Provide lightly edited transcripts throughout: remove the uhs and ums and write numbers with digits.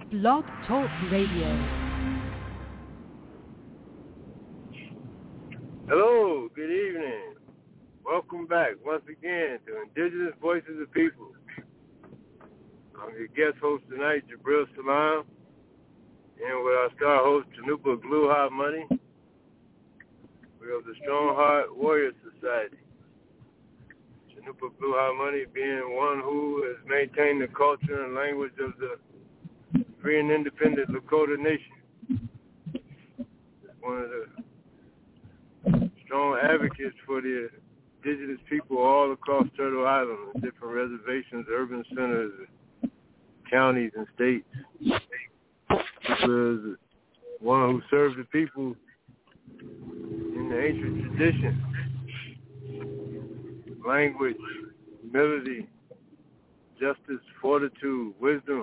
Blog Talk Radio. Hello, good evening. Welcome back once again to Indigenous Voices of People. I'm your guest host tonight, Jabril Salam, and with our star host, Chanupa Gluha Money. We are the Strong Heart Warrior Society. Chanupa Gluha Money being one who has maintained the culture and language of the free and independent Lakota Nation. It's one of the strong advocates for the indigenous people all across Turtle Island, in different reservations, urban centers, counties, and states. This is one who served the people in the ancient tradition, language, humility, justice, fortitude, wisdom,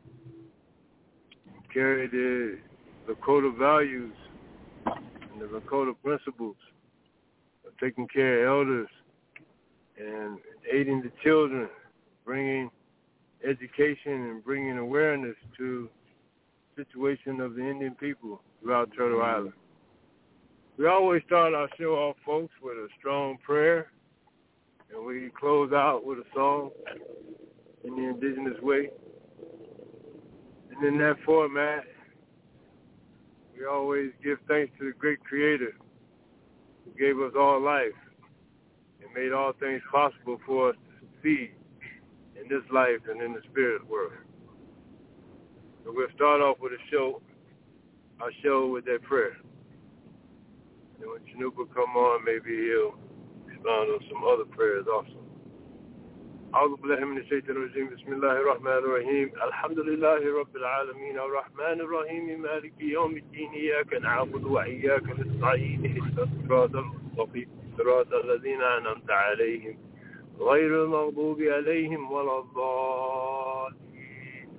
carried the Lakota values and the Lakota principles of taking care of elders and aiding the children, bringing education and bringing awareness to the situation of the Indian people throughout Turtle Island. We always start our show off, folks, with a strong prayer, and we close out with a song in the indigenous way. And in that format, we always give thanks to the great Creator who gave us all life and made all things possible for us to succeed in this life and in the spirit world. So we'll start off with our show with that prayer. And when Chanupa come on, maybe he'll expound on some other prayers also. أعوذ بالله من الشيطان الرجيم بسم الله الرحمن الرحيم الحمد لله رب العالمين الرحمن الرحيم مالك يوم الدين إياك نعبد وإياك نستعين اهدنا الصراط المستقيم صراط الذين أنعمت عليهم غير المغضوب عليهم ولا الضالين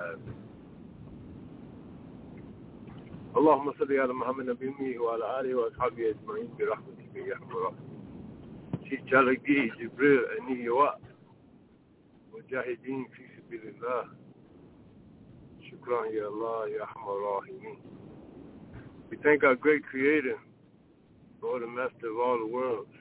اللهم صل على محمد نبي وعلى آله وأصحابه أجمعين برحمتك يا أرحم الراحمين شيخ جالجي جبريل أنيوا مجاهدين في سبيل الله شكرا يا الله يا أرحم الراحمين. We thank our great Creator, Lord and Master of all the worlds,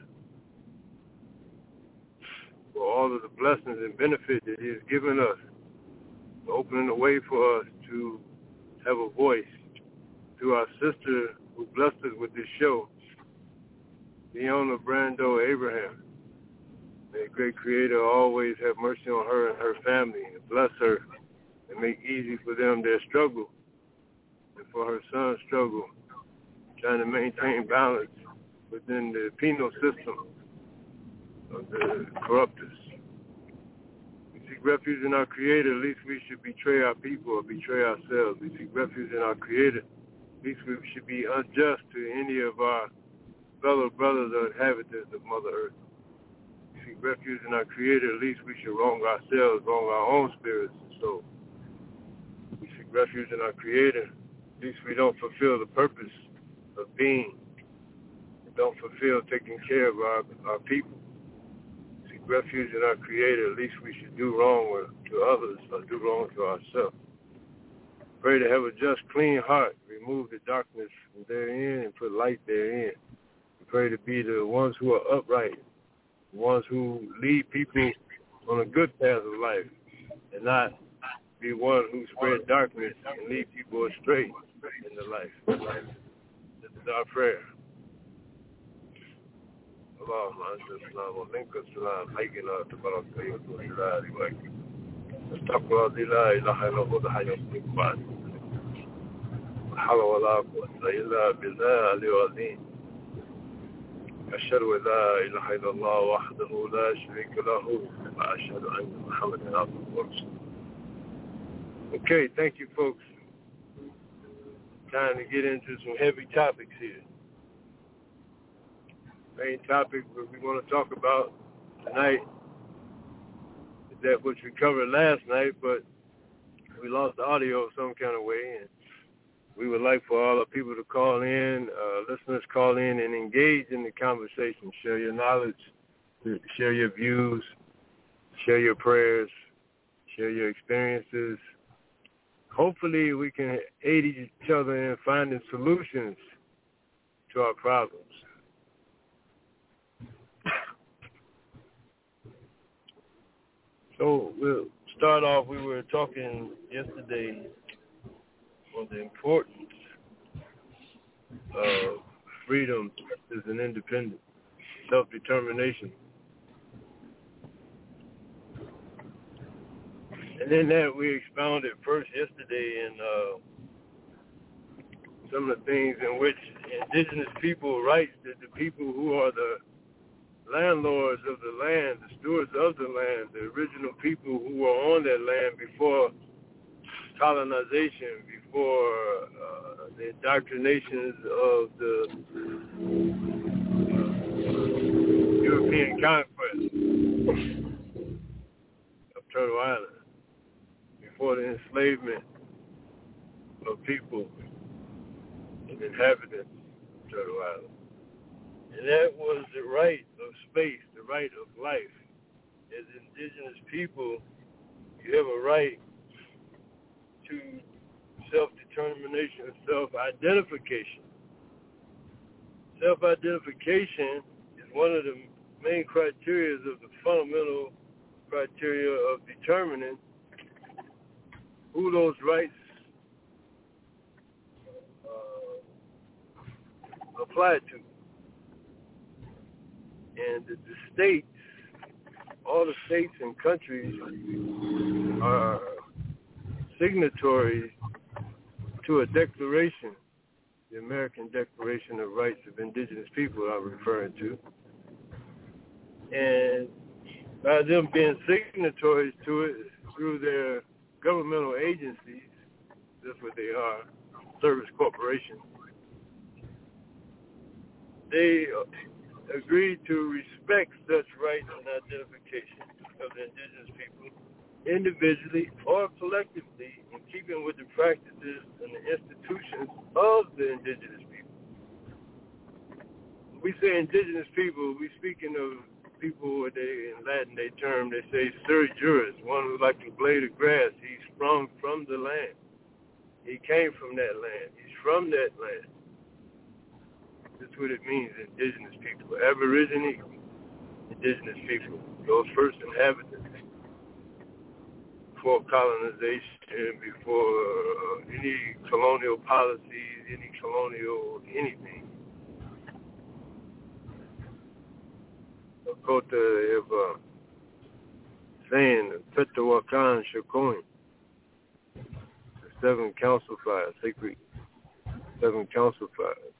for all of the blessings and benefits that He has given us, opening the way for us to have a voice through our sister who blessed us with this show, Leona Brando Abraham. May the great Creator always have mercy on her and her family and bless her and make easy for them their struggle and for her son's struggle, trying to maintain balance within the penal system of the corruptors. We seek refuge in our Creator, least we should betray our people or betray ourselves. We seek refuge in our Creator, least we should be unjust to any of our fellow brothers or inhabitants of Mother Earth. We seek refuge in our Creator, least we should wrong ourselves, wrong our own spirits and souls. We seek refuge in our Creator, least we don't fulfill the purpose of being, don't fulfill taking care of our people. Seek refuge in our Creator, at least we should do wrong to others or do wrong to ourselves. Pray to have a just, clean heart, remove the darkness from therein and put light therein. We pray to be the ones who are upright, the ones who lead people on a good path of life, and not be one who spread darkness and lead people astray in the life. This is our prayer. اللهم أنت السلام ومنك السلام حينا تبارك وتعالى جلالي وأكرم استغفر لا إله إلا هو الحي القيوم بعد لا حول ولا قوة إلا بالله العظيم أشهد أن لا إله إلا الله وحده لا شريك له وأشهد أن محمدا عبده ورسوله. Okay, thank you folks. Time to get into some heavy topics here. Main topic that we want to talk about tonight is that which we covered last night, but we lost the audio some kind of way, and we would like for all the people to call in, listeners call in and engage in the conversation, share your knowledge, share your views, share your prayers, share your experiences, hopefully we can aid each other in finding solutions to our problems. So we'll start off, we were talking yesterday on the importance of freedom as an independent self-determination. And in that we expounded first yesterday in some of the things in which indigenous people rights, that the people who are the landlords of the land, the stewards of the land, the original people who were on that land before colonization, before the indoctrinations of the European conquest of Turtle Island, before the enslavement of people and inhabitants of Turtle Island. And that was the right of space, the right of life. As indigenous people, you have a right to self-determination and self-identification. Self-identification is one of the main criteria of the fundamental criteria of determining who those rights apply to. And the states, all the states and countries are signatories to a declaration, the American Declaration of Rights of Indigenous People I'm referring to. And by them being signatories to it through their governmental agencies, that's what they are, service corporations, they agreed to respect such rights and identification of the indigenous people individually or collectively in keeping with the practices and the institutions of the indigenous people. When we say indigenous people, we're speaking of people, in Latin they say ser juris, one who like to blade of grass. He's sprung from the land. He came from that land. He's from that land. That's what it means, indigenous people. Aborigine, indigenous people, those first inhabitants before colonization, before any colonial policies, any colonial anything. Lakota have saying, Petawakan Shakoin, the seven council fires, sacred seven council fires.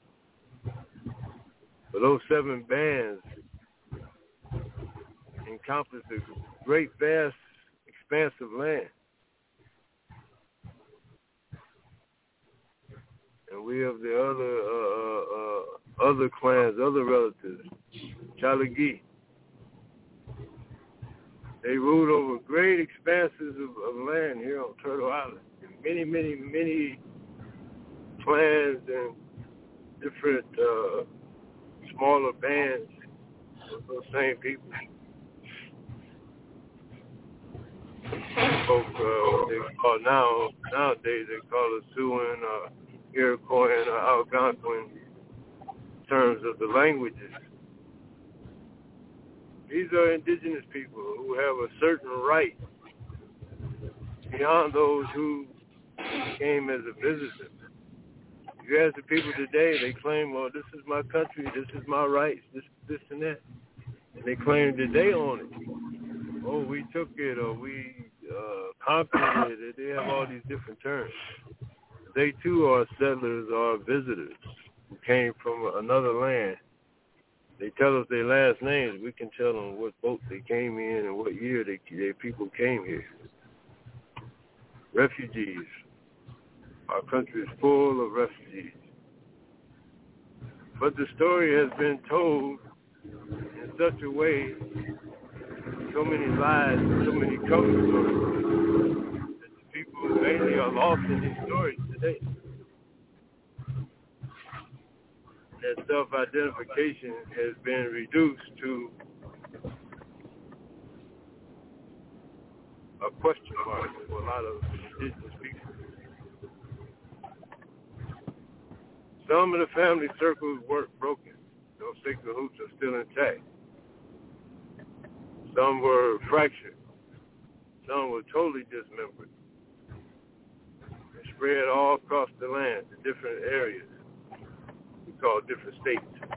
But those seven bands encompass a great, vast, expanse of land. And we have the other clans, other relatives, Chalagi. They ruled over great expanses of land here on Turtle Island. Many, many, many clans and different smaller bands of those same people. Folk, they call nowadays they call it Siouan or Iroquois or Algonquin in terms of the languages. These are indigenous people who have a certain right beyond those who came as a visitor. If you ask the people today, they claim, well, this is my country, this is my rights, this and that. And they claim that they own it. Oh, we took it, or we conquered it. They have all these different terms. They, too, are settlers or visitors who came from another land. They tell us their last names. We can tell them what boat they came in and what year their people came here. Refugees. Our country is full of refugees. But the story has been told in such a way, so many lies, so many cover stories, that the people mainly are lost in these stories today. That self-identification has been reduced to a question mark for a lot of indigenous people. Some of the family circles were broken. Those sacred roots are still intact. Some were fractured. Some were totally dismembered. They spread all across the land to different areas. We call different states.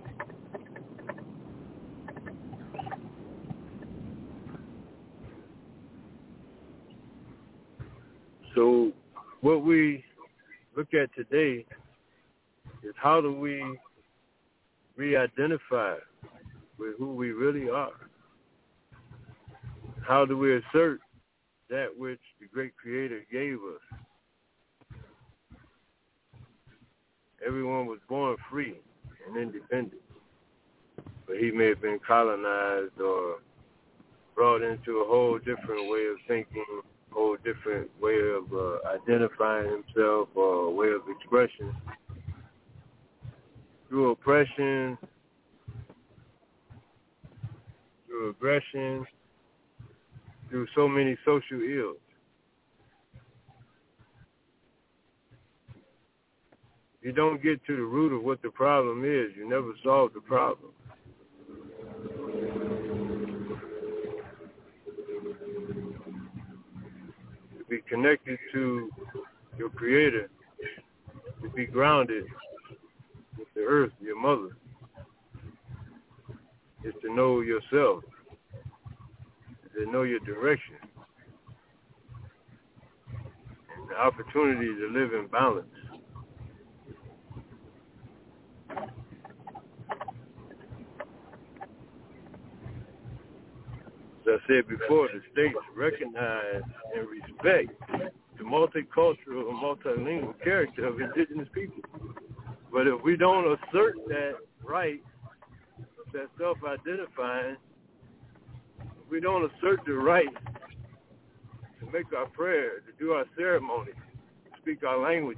So what we look at today is how do we re-identify with who we really are? How do we assert that which the great Creator gave us? Everyone was born free and independent, but he may have been colonized or brought into a whole different way of thinking, a whole different way of identifying himself or a way of expression through oppression, through aggression, through so many social ills. If you don't get to the root of what the problem is, you never solve the problem. To be connected to your Creator, to be grounded with the earth, your mother, is to know yourself, to know your direction, and the opportunity to live in balance. As I said before, the states recognize and respect the multicultural and multilingual character of indigenous people. But if we don't assert that right, that self-identifying, if we don't assert the right to make our prayer, to do our ceremonies, to speak our language,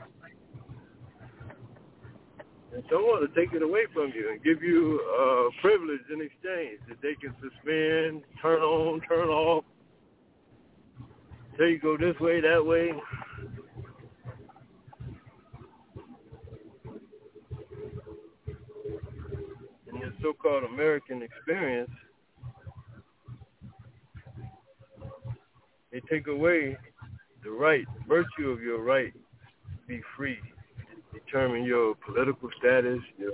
and someone will take it away from you and give you privilege in exchange that they can suspend, turn on, turn off, tell you go this way, that way. In this so-called American experience, they take away the right, virtue of your right to be free, to determine your political status, your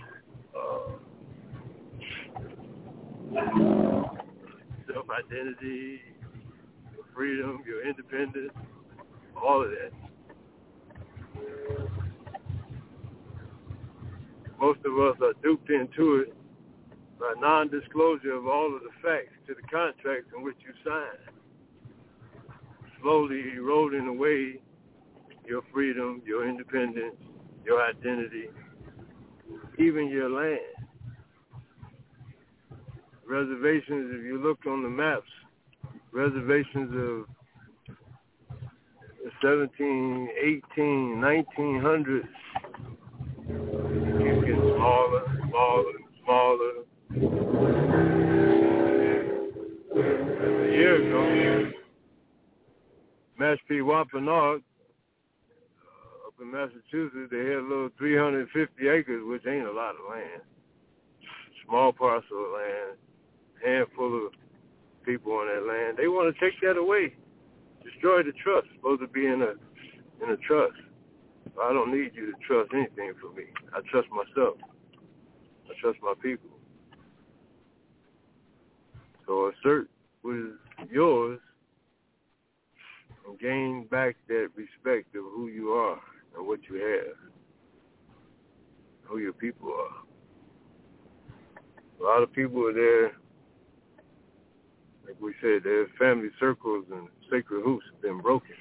self-identity, your freedom, your independence, all of that. Most of us are duped into it by non-disclosure of all of the facts to the contracts in which you sign, slowly eroding away your freedom, your independence, your identity, even your land. Reservations, if you look on the maps, reservations of the 17, 18, 1900s, keep getting smaller, smaller, smaller. A year ago, Mashpee Wampanoag, up in Massachusetts, they had a little 350 acres, which ain't a lot of land. Small parcel of land, handful of people on that land. They want to take that away, destroy the trust. It's supposed to be in a trust. I don't need you to trust anything from me. I trust myself. I trust my people. So assert what is yours and gain back that respect of who you are and what you have, who your people are. A lot of people are there, like we said, their family circles and sacred roots have been broken.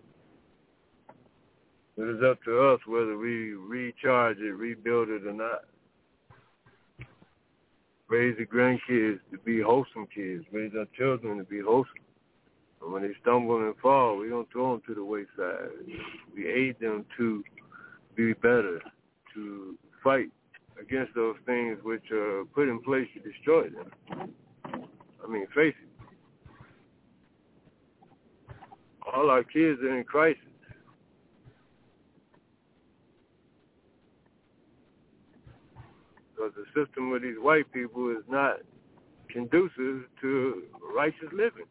It is up to us whether we recharge it, rebuild it or not. Raise the grandkids to be wholesome kids. Raise our children to be wholesome. And when they stumble and fall, we don't throw them to the wayside. We aid them to be better, to fight against those things which are put in place to destroy them. I mean, face it. All our kids are in crisis. because the system of these white people is not conducive to righteous living.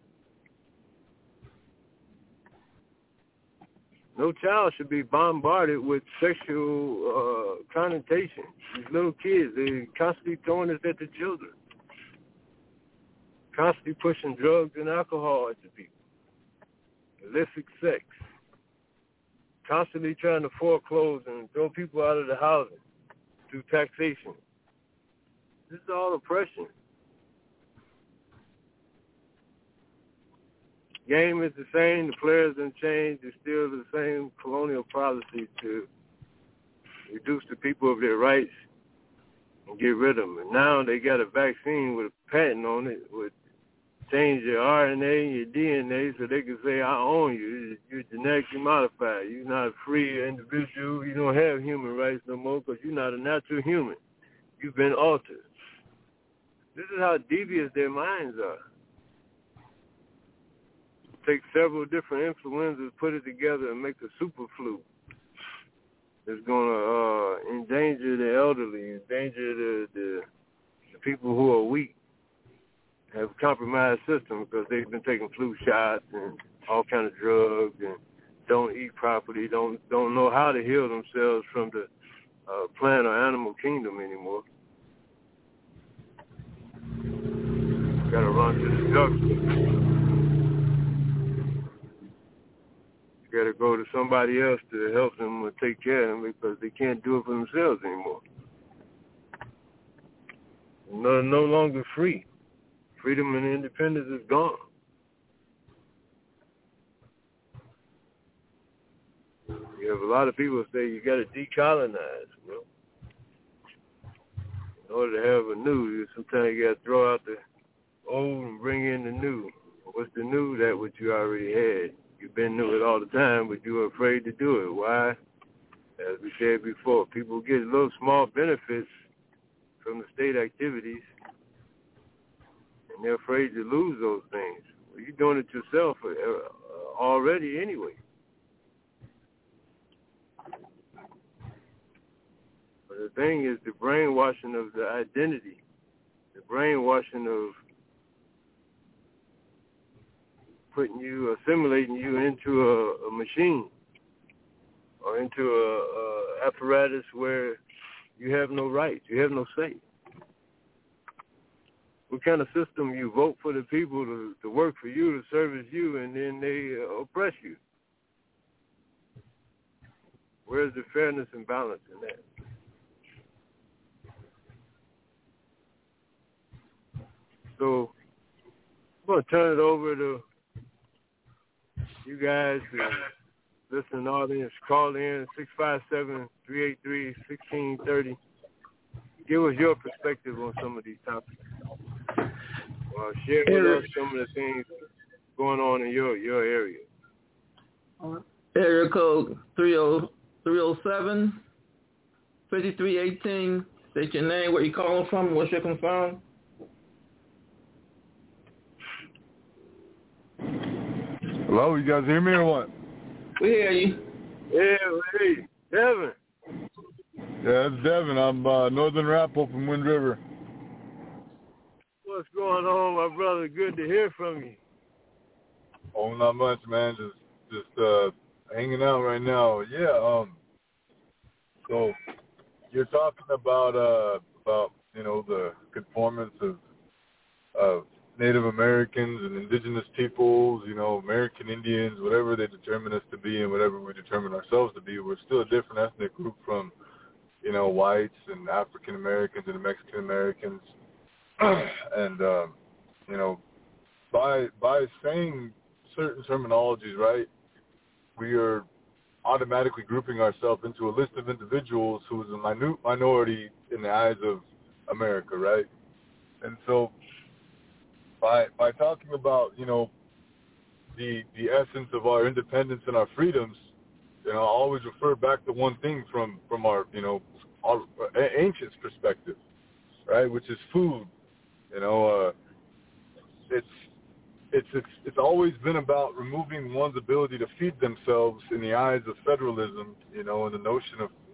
No child should be bombarded with sexual connotation. These little kids, they're constantly throwing this at the children. Constantly pushing drugs and alcohol at the people. Illicit sex. Constantly trying to foreclose and throw people out of the housing through taxation. This is all oppression. Game is the same. The players didn't change. It's still the same colonial policy to reduce the people of their rights and get rid of them. And now they got a vaccine with a patent on it, would change your RNA and your DNA so they can say, I own you. You're genetically modified. You're not a free individual. You don't have human rights no more because you're not a natural human. You've been altered. This is how devious their minds are. Take several different influenzas, put it together, and make a super flu that's going to endanger the elderly, endanger the people who are weak, have a compromised system because they've been taking flu shots and all kind of drugs and don't eat properly, don't know how to heal themselves from the plant or animal kingdom anymore. Got to run to the doctor. Got to go to somebody else to help them or take care of them because they can't do it for themselves anymore. No longer free. Freedom and independence is gone. You have a lot of people say you got to decolonize. Well, in order to have a new, sometimes you got to throw out the old and bring in the new. What's the new? That what you already had. You've been new it all the time, but you were afraid to do it. Why? As we said before, people get little small benefits from the state activities, and they're afraid to lose those things. Well, you're doing it yourself already anyway. But the thing is the brainwashing of the identity, the brainwashing of assimilating you into a machine or into a apparatus where you have no rights, you have no say. What kind of system you vote for the people to work for you, to service you, and then they oppress you? Where's the fairness and balance in that? So I'm going to turn it over to you guys, the listening audience. Call in 657-383-1630. Give us your perspective on some of these topics. Share with us some of the things going on in your area. Area code 307-5318. State your name, where you calling from, and what's your concern. Hello, you guys hear me or what? We hear you. Yeah, hey, Devin. Yeah, it's Devin. I'm Northern Rappo from Wind River. What's going on, my brother? Good to hear from you. Oh, not much, man. Just hanging out right now. Yeah. So you're talking about the conformance of Native Americans and indigenous peoples, American Indians, whatever they determine us to be and whatever we determine ourselves to be. We're still a different ethnic group from, whites and African Americans and Mexican Americans. And, by saying certain terminologies, right, we are automatically grouping ourselves into a list of individuals who is a minute minority in the eyes of America, right? And so by talking about, the essence of our independence and our freedoms, I always refer back to one thing from our, our ancients' perspective, right, which is food. It's always been about removing one's ability to feed themselves in the eyes of federalism, and the notion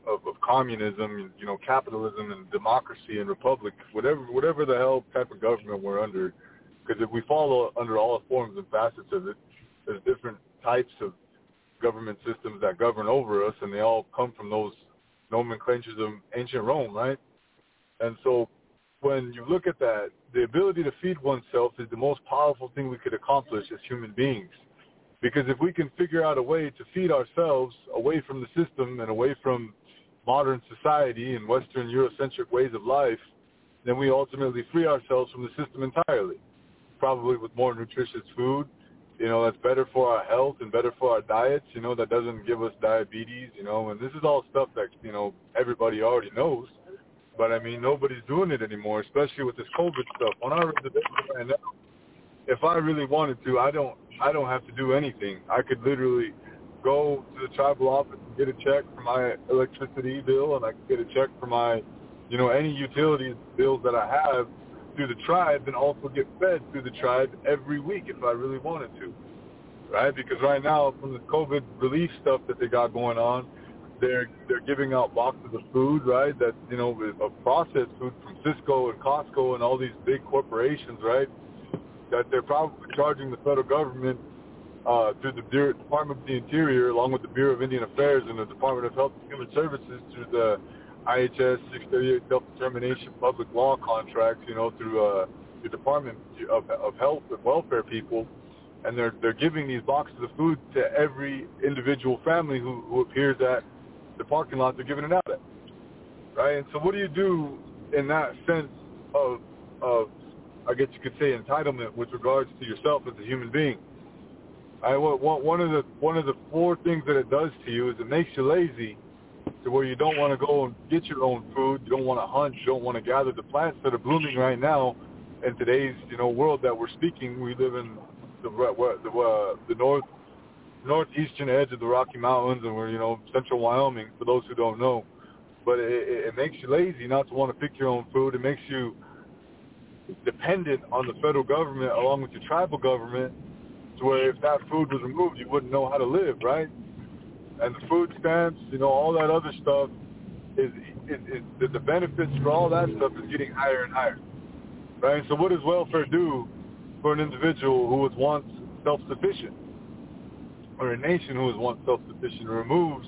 communism, you know, capitalism and democracy and republic, whatever the hell type of government we're under. Because if we follow under all forms and facets of it, there's different types of government systems that govern over us, and they all come from those nomenclatures of ancient Rome, right? And so when you look at that, the ability to feed oneself is the most powerful thing we could accomplish as human beings. Because if we can figure out a way to feed ourselves away from the system and away from modern society and Western Eurocentric ways of life, then we ultimately free ourselves from the system entirely, probably with more nutritious food, you know, that's better for our health and better for our diets, you know, that doesn't give us diabetes, you know, and this is all stuff that, you know, everybody already knows. But, I mean, nobody's doing it anymore, especially with this COVID stuff. On our reservation right now, if I really wanted to, I don't have to do anything. I could literally go to the tribal office and get a check for my electricity bill, and I could get a check for my, you know, any utilities bills that I have through the tribe, and also get fed through the tribe every week if I really wanted to, right? Because right now, from the COVID relief stuff that they got going on, they're giving out boxes of food, right, that, you know, of processed food from Cisco and Costco and all these big corporations, right, that they're probably charging the federal government through the Department of the Interior, along with the Bureau of Indian Affairs and the Department of Health and Human Services, through the IHS 638 self-determination public law contracts, you know, through the Department of Health and Welfare people, and they're giving these boxes of food to every individual family who appears at the parking lot they're giving it out at, right? And so what do you do in that sense of I guess you could say entitlement with regards to yourself as a human being? One of the four things that it does to you is it makes you lazy, to where you don't want to go and get your own food, you don't want to hunt, you don't want to gather the plants that are blooming right now in today's, you know, world that we're speaking. We live in the northeastern edge of the Rocky Mountains, and we're, you know, central Wyoming, for those who don't know. But it makes you lazy not to want to pick your own food. It makes you dependent on the federal government along with your tribal government, to where if that food was removed, you wouldn't know how to live, right? And the food stamps, you know, all that other stuff, is the benefits for all that stuff is getting higher and higher, right? So what does welfare do for an individual who was once self-sufficient, or a nation who was once self-sufficient? It removes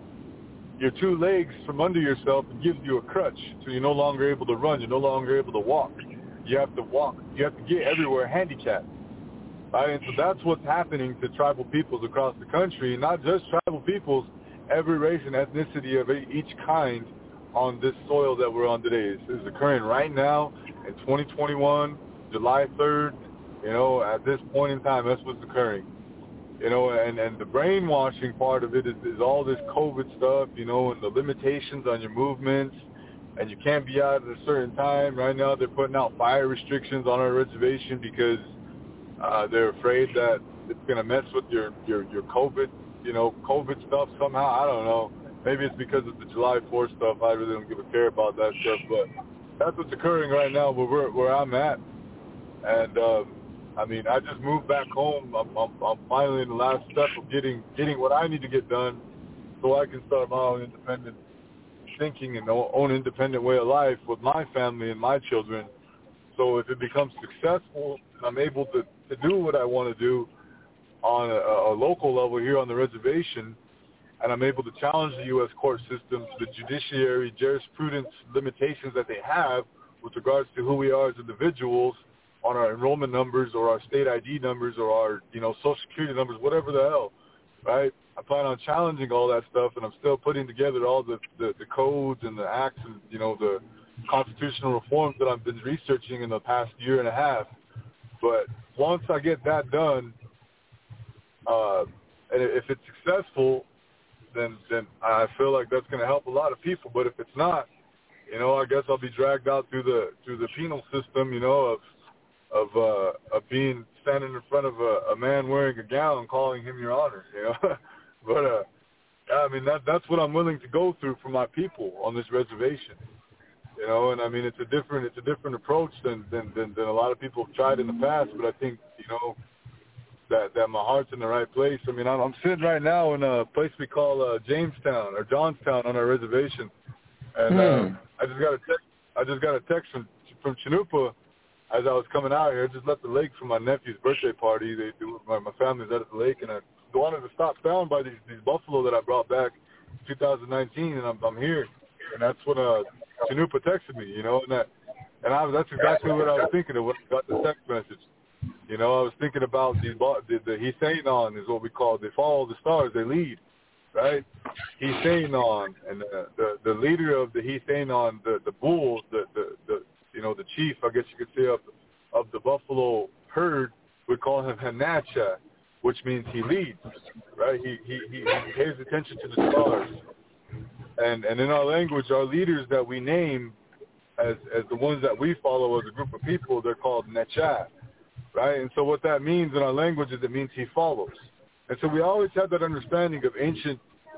your two legs from under yourself and gives you a crutch, so you're no longer able to run, you're no longer able to walk. You have to walk, you have to get everywhere handicapped. Right? And so that's what's happening to tribal peoples across the country, not just tribal peoples, every race and ethnicity of each kind on this soil that we're on today. This is occurring right now in 2021, July 3rd, you know, at this point in time, that's what's occurring. You know, and the brainwashing part of it is all this COVID stuff, you know, and the limitations on your movements, and you can't be out at a certain time. Right now they're putting out fire restrictions on our reservation because they're afraid that it's going to mess with your COVID, you know, COVID stuff somehow. I don't know. Maybe it's because of the July 4th stuff. I really don't give a care about that stuff. But that's what's occurring right now where I'm at. And, I mean, I just moved back home. I'm finally in the last step of getting what I need to get done so I can start my own independent thinking and own independent way of life with my family and my children. So if it becomes successful, I'm able to do what I want to do on a local level here on the reservation, and I'm able to challenge the U.S. court system, the judiciary, jurisprudence limitations that they have with regards to who we are as individuals on our enrollment numbers or our state ID numbers or our, you know, Social Security numbers, whatever the hell, right? I plan on challenging all that stuff, and I'm still putting together all the codes and the acts and, you know, the constitutional reforms that I've been researching in the past year and a half. But once I get that done, and if it's successful, then I feel like that's going to help a lot of people. But if it's not, you know, I guess I'll be dragged out through the penal system, you know, of being standing in front of a man wearing a gown, calling him your honor, you know. But I mean that's what I'm willing to go through for my people on this reservation, you know. And I mean it's a different approach than a lot of people have tried in the past. But I think, you know, that my heart's in the right place. I mean, I'm sitting right now in a place we call Jamestown or Johnstown on our reservation, and I just got a text from Chinoopa as I was coming out here. I just left the lake for my nephew's birthday party. My family's out at the lake, and I wanted to stop down by these buffalo that I brought back in 2019, and I'm here, and that's when Chinoopa texted me, that's exactly what I was thinking of when I got the text message. I was thinking about the Hiseinon is what we call. They follow the stars, they lead, right? Hiseinon, and the leader of the Hiseinon, the bull, the chief, I guess you could say, of the buffalo herd, would call him Hanacha, which means he leads, right? He pays attention to the stars, and in our language, our leaders that we name as the ones that we follow as a group of people, they're called Necha, right? And so what that means in our language is it means he follows. And so we always have that understanding of ancient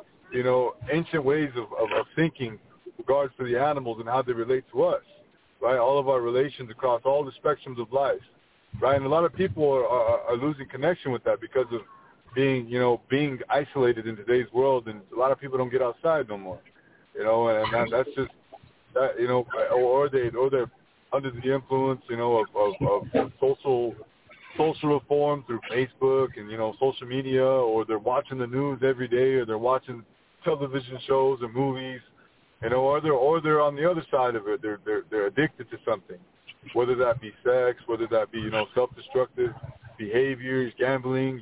ways of thinking in regards to the animals and how they relate to us, right? All of our relations across all the spectrums of life, right? And a lot of people are losing connection with that because of being isolated in today's world, and a lot of people don't get outside no more, and that's just that, or they're under the influence, of social reform through Facebook and social media, or they're watching the news every day, or they're watching television shows and movies, or they're on the other side of it. They're addicted to something, whether that be sex, whether that be self-destructive behaviors, gambling,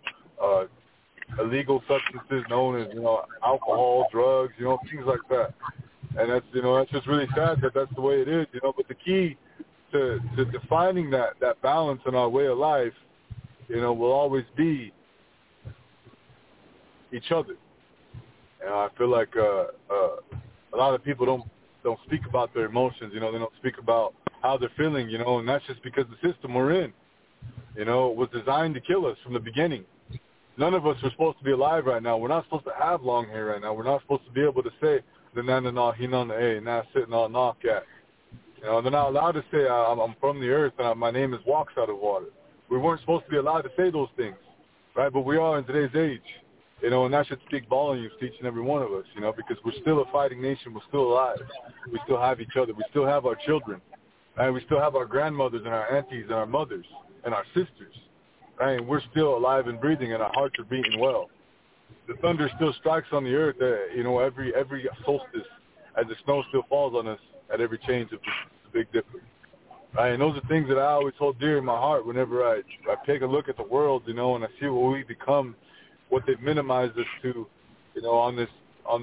illegal substances known as alcohol, drugs, things like that. And that's just really sad that that's the way it is, But the key to defining that balance in our way of life, will always be each other. I feel like a lot of people don't speak about their emotions. They don't speak about how they're feeling. And that's just because the system we're in, was designed to kill us from the beginning. None of us are supposed to be alive right now. We're not supposed to have long hair right now. We're not supposed to be able to say the nana hinana a now sitting on knock at. They're not allowed to say I'm from the earth and my name is walks out of water. We weren't supposed to be allowed to say those things, right? But we are in today's age, and that should speak volumes to each and every one of us, because we're still a fighting nation. We're still alive. We still have each other. We still have our children, and we still have our grandmothers and our aunties and our mothers and our sisters, right? And we're still alive and breathing, and our hearts are beating well. The thunder still strikes on the earth, every solstice, as the snow still falls on us at every change of the Big Dipper. Right? And those are things that I always hold dear in my heart whenever I take a look at the world, and I see what we become, what they've minimized us to, on this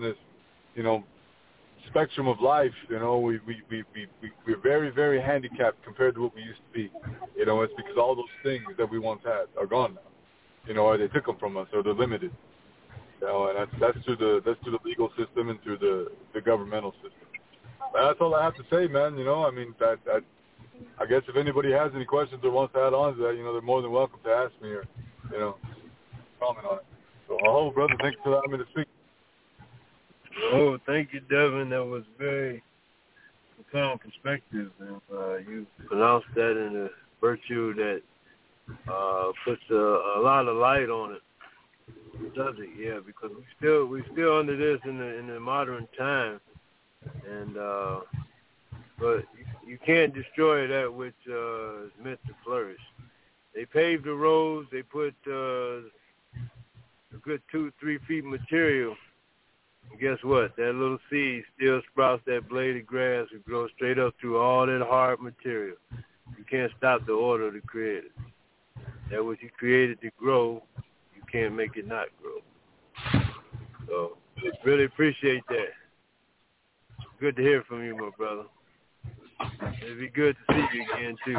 spectrum of life. We're very, very handicapped compared to what we used to be. It's because all those things that we once had are gone now. Or they took them from us, or they're limited. And that's through the legal system and through the governmental system. But that's all I have to say, man. I mean, I guess if anybody has any questions or wants to add on to that, they're more than welcome to ask me or, comment on it. So, brother, thanks for allowing me to speak. Oh, thank you, Devin. That was very profound perspective, and you pronounced that in a virtue that puts a lot of light on it. Does it? Yeah, because we still under this in the modern time, and but you can't destroy that which is meant to flourish. They paved the roads. They put a good 2-3 feet material. And guess what? That little seed still sprouts that blade of grass and grows straight up through all that hard material. You can't stop the order of the Creator. That which He created to grow, you can't make it not grow. So, really appreciate that. Good to hear from you, my brother. It'd be good to see you again too.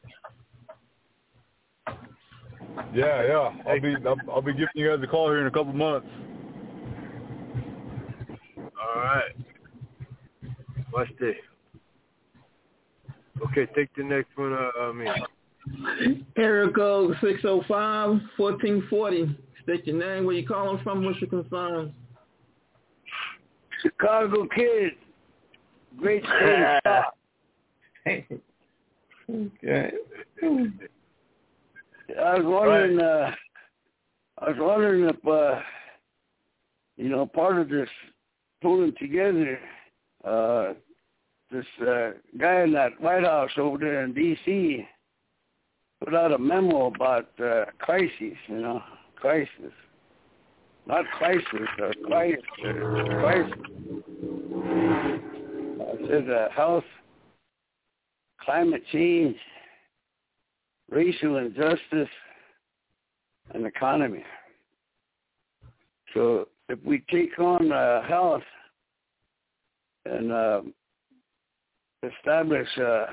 Yeah. I'll be giving you guys a call here in a couple months. All right. Watch this. Okay, take the next one. Area code 605-1440. State your name, where you calling from, what's your concern? Chicago Kids. Great state. Okay. I was wondering if part of this pulling together, this guy in that White House over there in D.C. put out a memo about crises, crisis. Not crisis, crisis. It said health, climate change, racial injustice, and economy. So if we take on health and establish an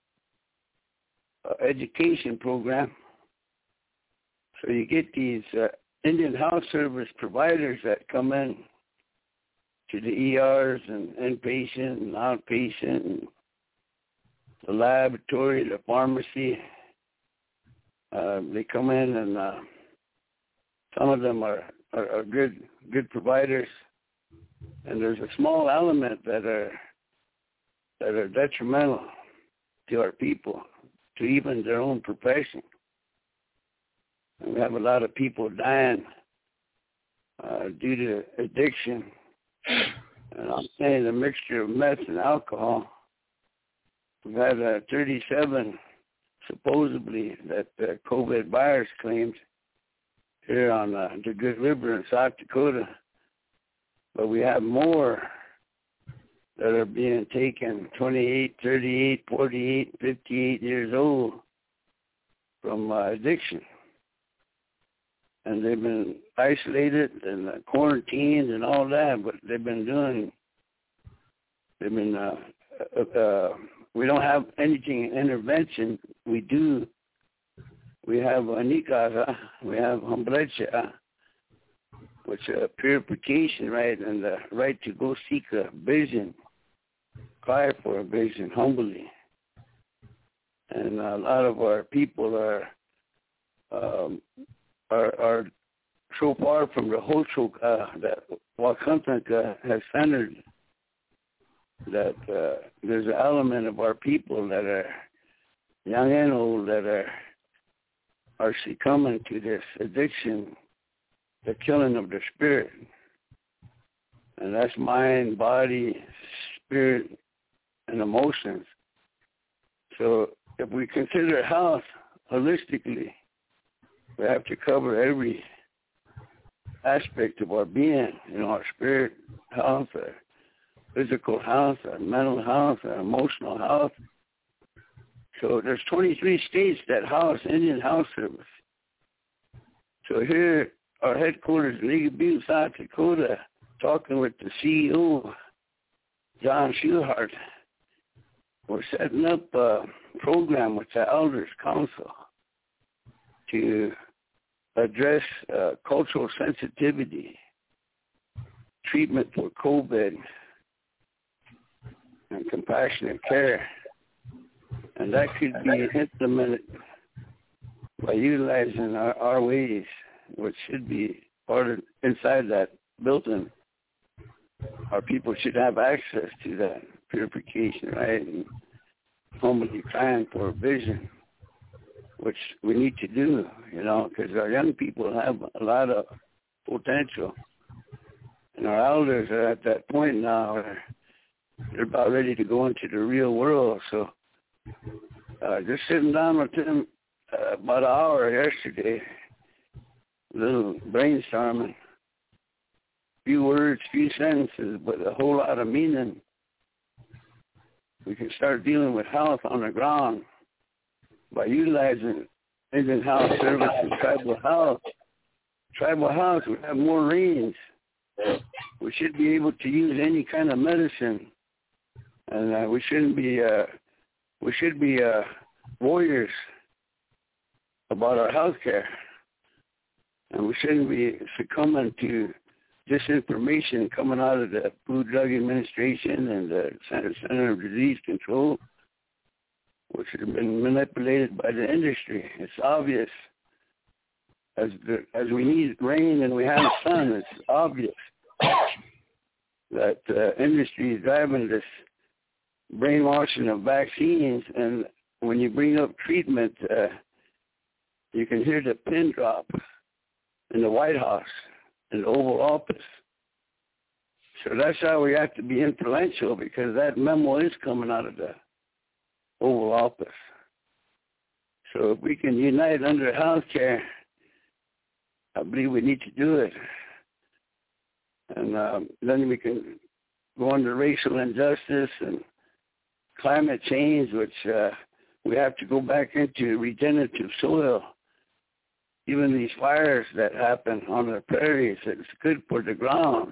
education program, so you get these Indian Health Service providers that come in to the ERs and inpatient and outpatient and the laboratory, the pharmacy. They come in and some of them are good providers, and there's a small element that are detrimental to our people, to even their own profession. And we have a lot of people dying due to addiction. And I'm saying the mixture of meth and alcohol. We've had 37 supposedly that the COVID virus claimed here on the Good River in South Dakota. But we have more that are being taken 28, 38, 48, 58 years old from addiction. And they've been isolated and quarantined and all that, but we don't have anything intervention. We have Nikara, we have Hambrecha, which is purification, right, and the right to go seek a vision, cry for a vision humbly. And a lot of our people are so far from the Hochok that Wakantanka has centered that there's an element of our people that are young and old that are succumbing to this addiction, the killing of the spirit. And that's mind, body, spirit, and emotions. So if we consider health holistically, we have to cover every aspect of our being, our spirit health, our physical health, our mental health, our emotional health. So there's 23 states that house Indian Health Service. So here, our headquarters in Eagle Butte, South Dakota, talking with the CEO, John Schuhart, we're setting up a program with the Elders Council to address cultural sensitivity, treatment for COVID, and compassionate care. And that could be implemented by utilizing our ways, which should be part of inside that building. Our people should have access to that purification, right? And humbly crying for a vision, which we need to do, because our young people have a lot of potential. And our elders are at that point now where they're about ready to go into the real world. So just sitting down with them about an hour yesterday, a little brainstorming, few words, few sentences, but a whole lot of meaning. We can start dealing with health on the ground by utilizing Indian Health Service and tribal health. Tribal health, we have more range. We should be able to use any kind of medicine, and we should be warriors about our health care, and we shouldn't be succumbing to disinformation coming out of the Food Drug Administration and the Center of Disease Control, which has been manipulated by the industry. It's obvious. As we need rain and we have sun, it's obvious that industry is driving this brainwashing of vaccines. And when you bring up treatment, you can hear the pin drop in the White House, in the Oval Office. So that's how we have to be influential, because that memo is coming out of the Oval Office. So if we can unite under health care, I believe we need to do it. And then we can go under racial injustice and climate change, which we have to go back into regenerative soil. Even these fires that happen on the prairies, it's good for the ground.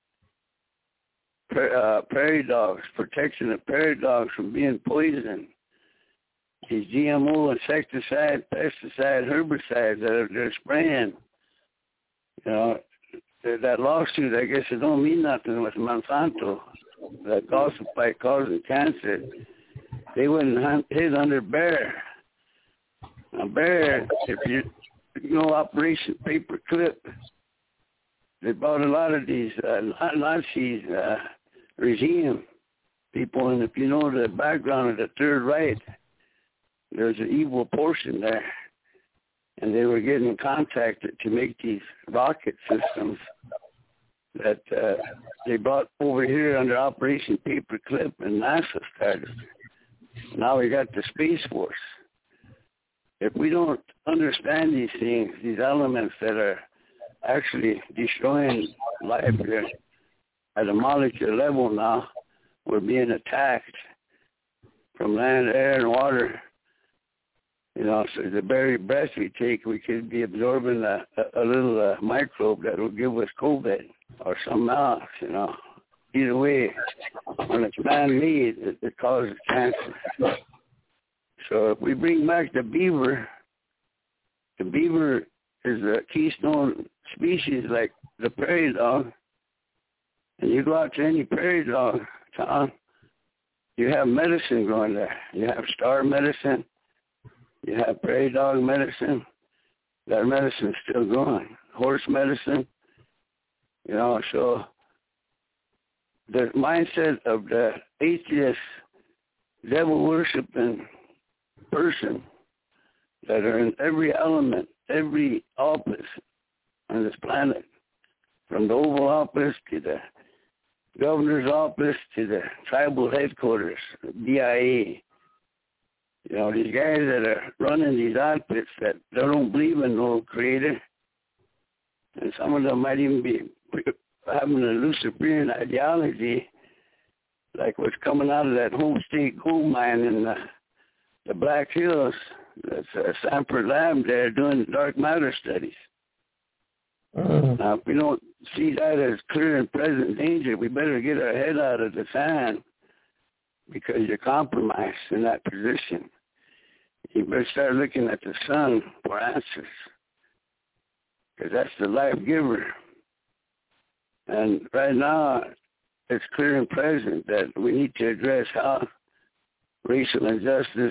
Prairie dogs, protection of prairie dogs from being poisoned. These GMO insecticide, pesticide, herbicides that they're spraying. You know, that lawsuit, I guess it don't mean nothing with Monsanto. That glyphosate causing cancer. They wouldn't hit under Bayer. Now Bayer, if you know Operation Paperclip, they brought a lot of these Nazi regime people, and if you know the background of the Third Reich, there's an evil portion there. And they were getting contacted to make these rocket systems that they brought over here under Operation Paperclip, and NASA started. Now we got the Space Force. If we don't understand these things, these elements that are actually destroying life here at a molecular level now, we're being attacked from land, air, and water. You know, so the very breath we take, we could be absorbing a little microbe that will give us COVID or something else, you know. Either way, when it's man-made, it causes cancer. So if we bring back the beaver is a keystone species like the prairie dog. And you go out to any prairie dog town, you have medicine growing there. You have star medicine. You have prairie dog medicine. That medicine is still going. Horse medicine. You know, so the mindset of the atheist, devil-worshiping person that are in every element, every office on this planet, from the Oval Office to the governor's office to the tribal headquarters, BIA. You know, these guys that are running these outfits that they don't believe in no creator, and some of them might even be having a Luciferian ideology, like what's coming out of that Homestake gold mine in the Black Hills. That's Sanford Lab there doing dark matter studies. Now, if we don't see that as clear and present danger, we better get our head out of the sand, because you're compromised in that position. You better start looking at the sun for answers, because that's the life giver. And right now, it's clear and present that we need to address health, racial injustice,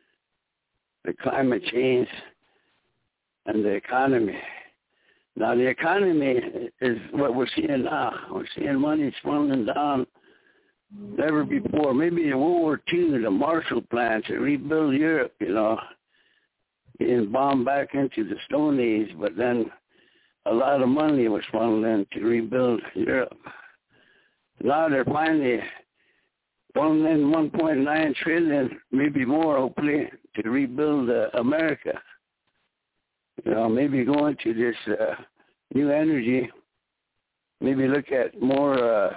the climate change, and the economy. Now, the economy is what we're seeing now. We're seeing money funneling down never before. Maybe in World War II, the Marshall Plan to rebuild Europe, you know, getting bombed back into the Stone Age, but then a lot of money was funneled in to rebuild Europe. Now they're finally funneling in 1.9 trillion, maybe more, hopefully, to rebuild America. You know, maybe go into this new energy, maybe look at more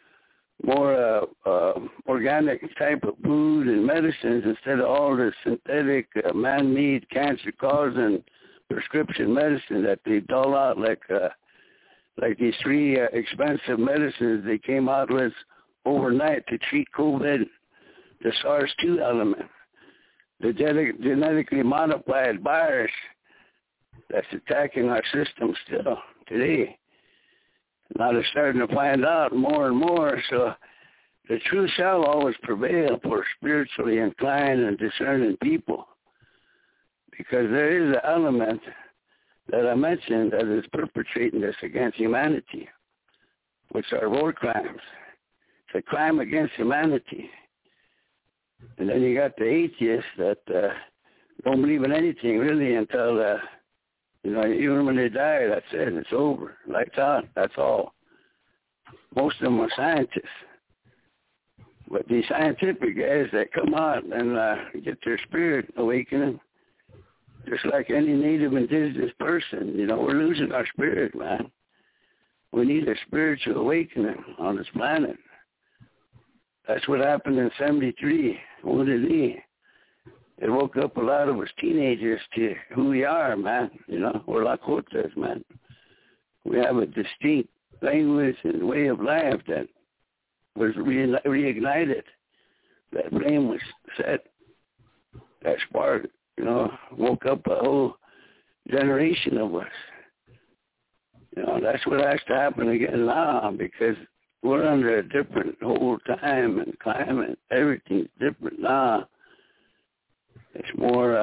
organic type of food and medicines instead of all the synthetic, man-made, cancer-causing prescription medicine that they dole out like these three expensive medicines they came out with overnight to treat COVID, the SARS-2 element, the genetically modified virus that's attacking our system still today. Now they're starting to find out more and more, so the truth shall always prevail for spiritually inclined and discerning people, because there is an element that I mentioned that is perpetrating this against humanity, which are war crimes. It's a crime against humanity. And then you got the atheists that don't believe in anything really until, even when they die, that's it. It's over. Lights out. That's all. Most of them are scientists. But these scientific guys that come out and get their spirit awakening, just like any native indigenous person, we're losing our spirit, man. We need a spiritual awakening on this planet. That's what happened in 73. What did he? It woke up a lot of us teenagers to who we are, man. We're Lakotas, man. We have a distinct language and way of life that was reignited. That flame was set. That spark, woke up a whole generation of us. That's what has to happen again now, because we're under a different whole time and climate. Everything's different now. It's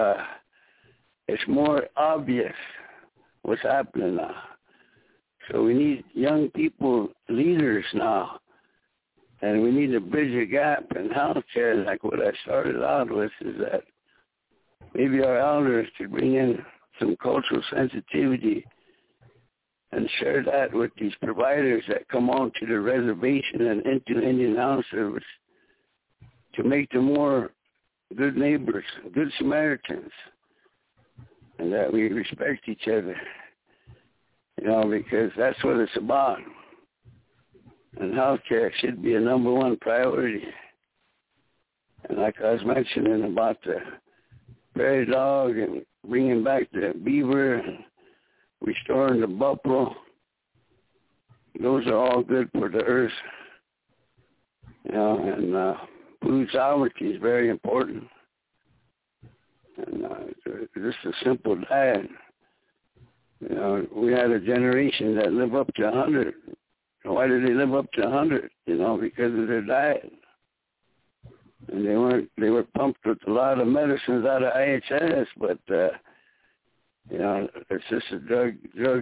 more obvious what's happening now. So we need young people, leaders now. And we need to bridge a gap in healthcare, like what I started out with, is that maybe our elders could bring in some cultural sensitivity and share that with these providers that come on to the reservation and into Indian Health Service to make them more good neighbors, good Samaritans, and that we respect each other, because that's what it's about. And healthcare should be a number one priority. And like I was mentioning about the prairie dog and bringing back the beaver and restoring the buffalo, those are all good for the earth. And food sovereignty is very important. And just a simple diet. We had a generation that lived up to 100. Why did they live up to 100? Because of their diet. And they were pumped with a lot of medicines out of IHS, but it's just a drug.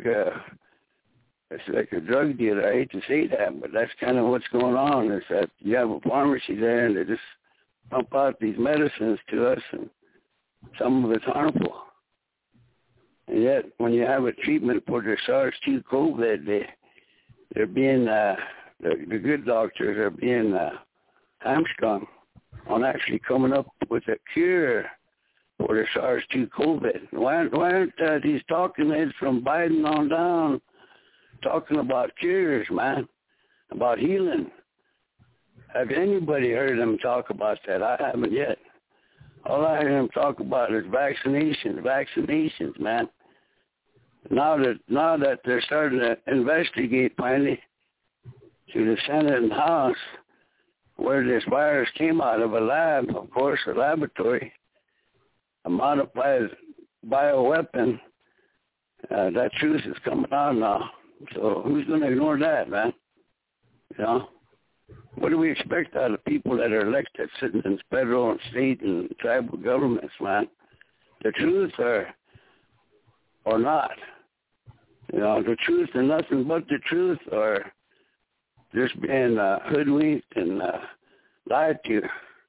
It's like a drug dealer. I hate to say that, but that's kind of what's going on. Is that you have a pharmacy there, and they just pump out these medicines to us, and some of it's harmful. And yet, when you have a treatment for the SARS-2 COVID, they're being the good doctors are being hamstrung on actually coming up with a cure for the SARS-2 COVID. Why aren't these talking heads from Biden on down talking about cures, man, about healing? Have anybody heard them talk about that? I haven't yet. All I hear them talk about is vaccinations, man. Now that they're starting to investigate finally to the Senate and House where this virus came out of a lab, of course, a laboratory, a modified bioweapon, that truth is coming out now. So who's going to ignore that, man? What do we expect out of people that are elected, sitting in federal and state and tribal governments, man? The truth or not? The truth and nothing but the truth, or just being hoodwinked and lied to.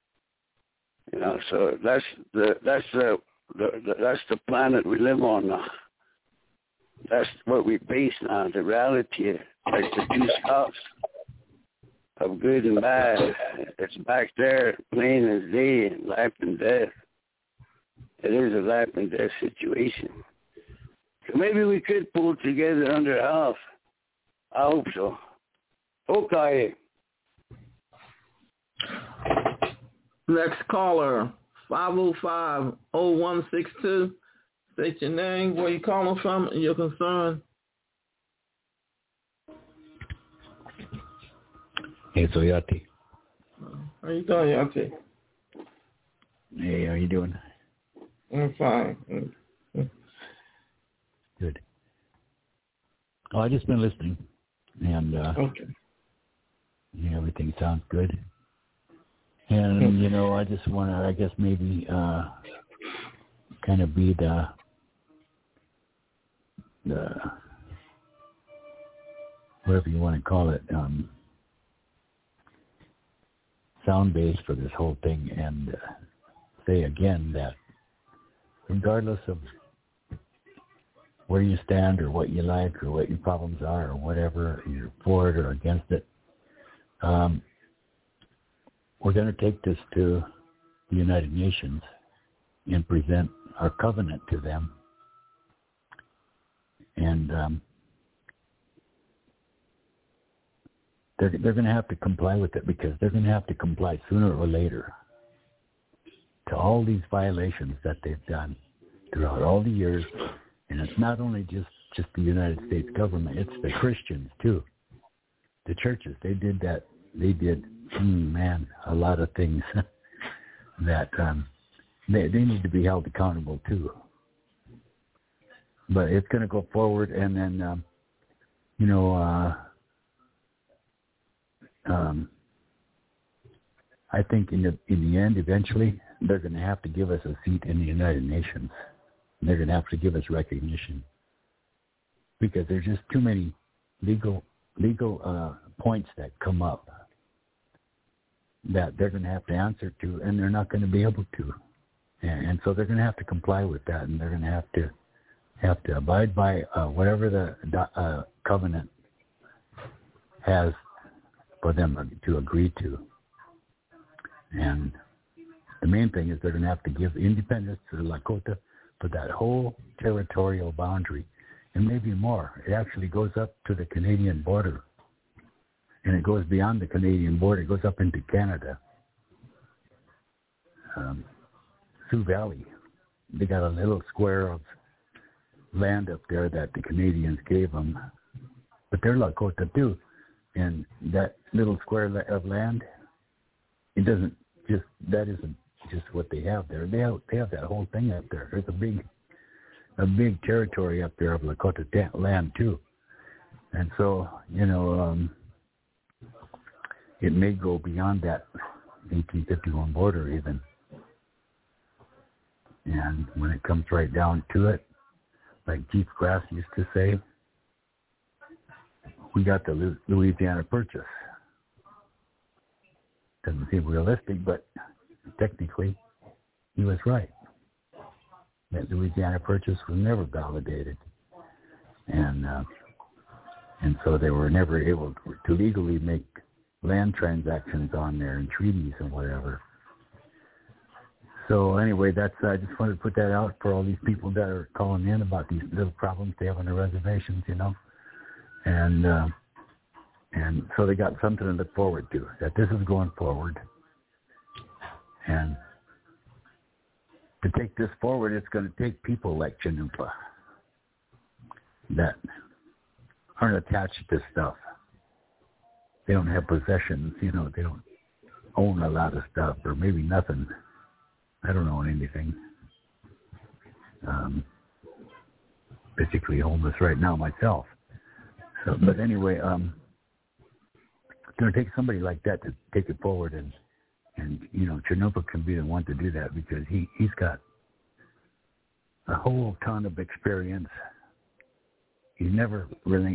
So that's the planet we live on now. That's what we face now. The reality, like the two scouts of good and bad, it's back there, plain as day, life and death. It is a life and death situation. So maybe we could pull together under health. I hope so. Okay. Next caller, 505-0162. State your name, where you calling from, and your concern. Hey, so Yati. How you doing, Yati? Hey, how you doing? I'm fine. Good. Oh, I just been listening, and okay. Yeah, everything sounds good. And I just want to, I guess maybe kind of be the whatever you want to call it, sound base for this whole thing, and say again that regardless of where you stand or what you like or what your problems are or whatever, you're for it or against it, we're going to take this to the United Nations and present our covenant to them. And they're going to have to comply with it, because they're going to have to comply sooner or later to all these violations that they've done throughout all the years. And it's not only just the United States government, it's the Christians too. The churches, they did that. They did, a lot of things that they need to be held accountable too. But it's going to go forward, and then, I think in the end, eventually, they're going to have to give us a seat in the United Nations. They're going to have to give us recognition, because there's just too many legal points that come up that they're going to have to answer to, and they're not going to be able to. And so they're going to have to comply with that, and they're going to have to abide by whatever the covenant has for them to agree to. And the main thing is they're going to have to give independence to the Lakota for that whole territorial boundary, and maybe more. It actually goes up to the Canadian border, and it goes beyond the Canadian border. It goes up into Canada. Sioux Valley, they got a little square of land up there that the Canadians gave them, but they're Lakota too. And that little square of land, that isn't just what they have there. They have that whole thing up there. There's a big territory up there of Lakota land too. And so, it may go beyond that 1851 border even. And when it comes right down to it, like Chief Grass used to say, we got the Louisiana Purchase. Doesn't seem realistic, but technically he was right. That Louisiana Purchase was never validated. And so they were never able to legally make land transactions on there and treaties and whatever. So anyway, I just wanted to put that out for all these people that are calling in about these little problems they have on their reservations, And so they got something to look forward to, that this is going forward. And to take this forward, it's going to take people like Chinoopa that aren't attached to stuff. They don't have possessions, they don't own a lot of stuff, or maybe nothing. I don't own anything. Basically homeless right now myself. So, but anyway, it's going to take somebody like that to take it forward, and Chinoopa can be the one to do that, because he's got a whole ton of experience. He's never really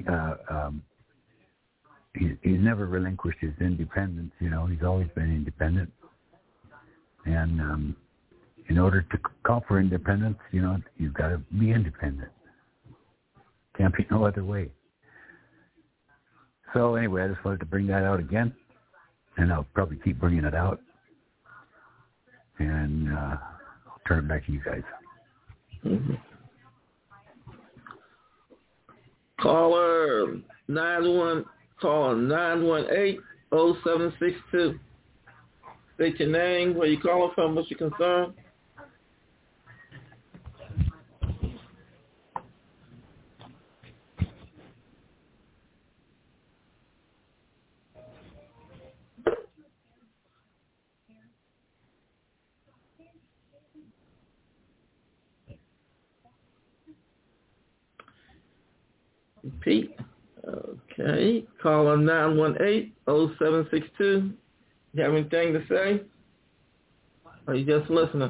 he's never relinquished his independence. He's always been independent, and in order to call for independence, you've got to be independent. Can't be no other way. So anyway, I just wanted to bring that out again, and I'll probably keep bringing it out, and I'll turn it back to you guys. Mm-hmm. Caller 918-0762. State your name, where you calling from, what's your concern? Pete. Okay. Caller 918-0762. You have anything to say? Or are you just listening?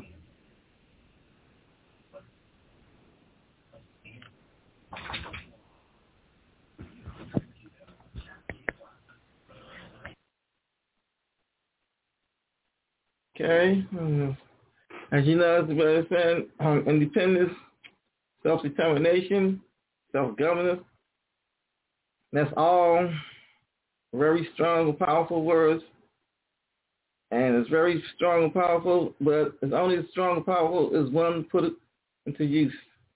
Okay. As you know, as the brother said, independence, self-determination, self-governance, that's all very strong and powerful words. And it's very strong and powerful, but it's only as strong and powerful as one put it into use.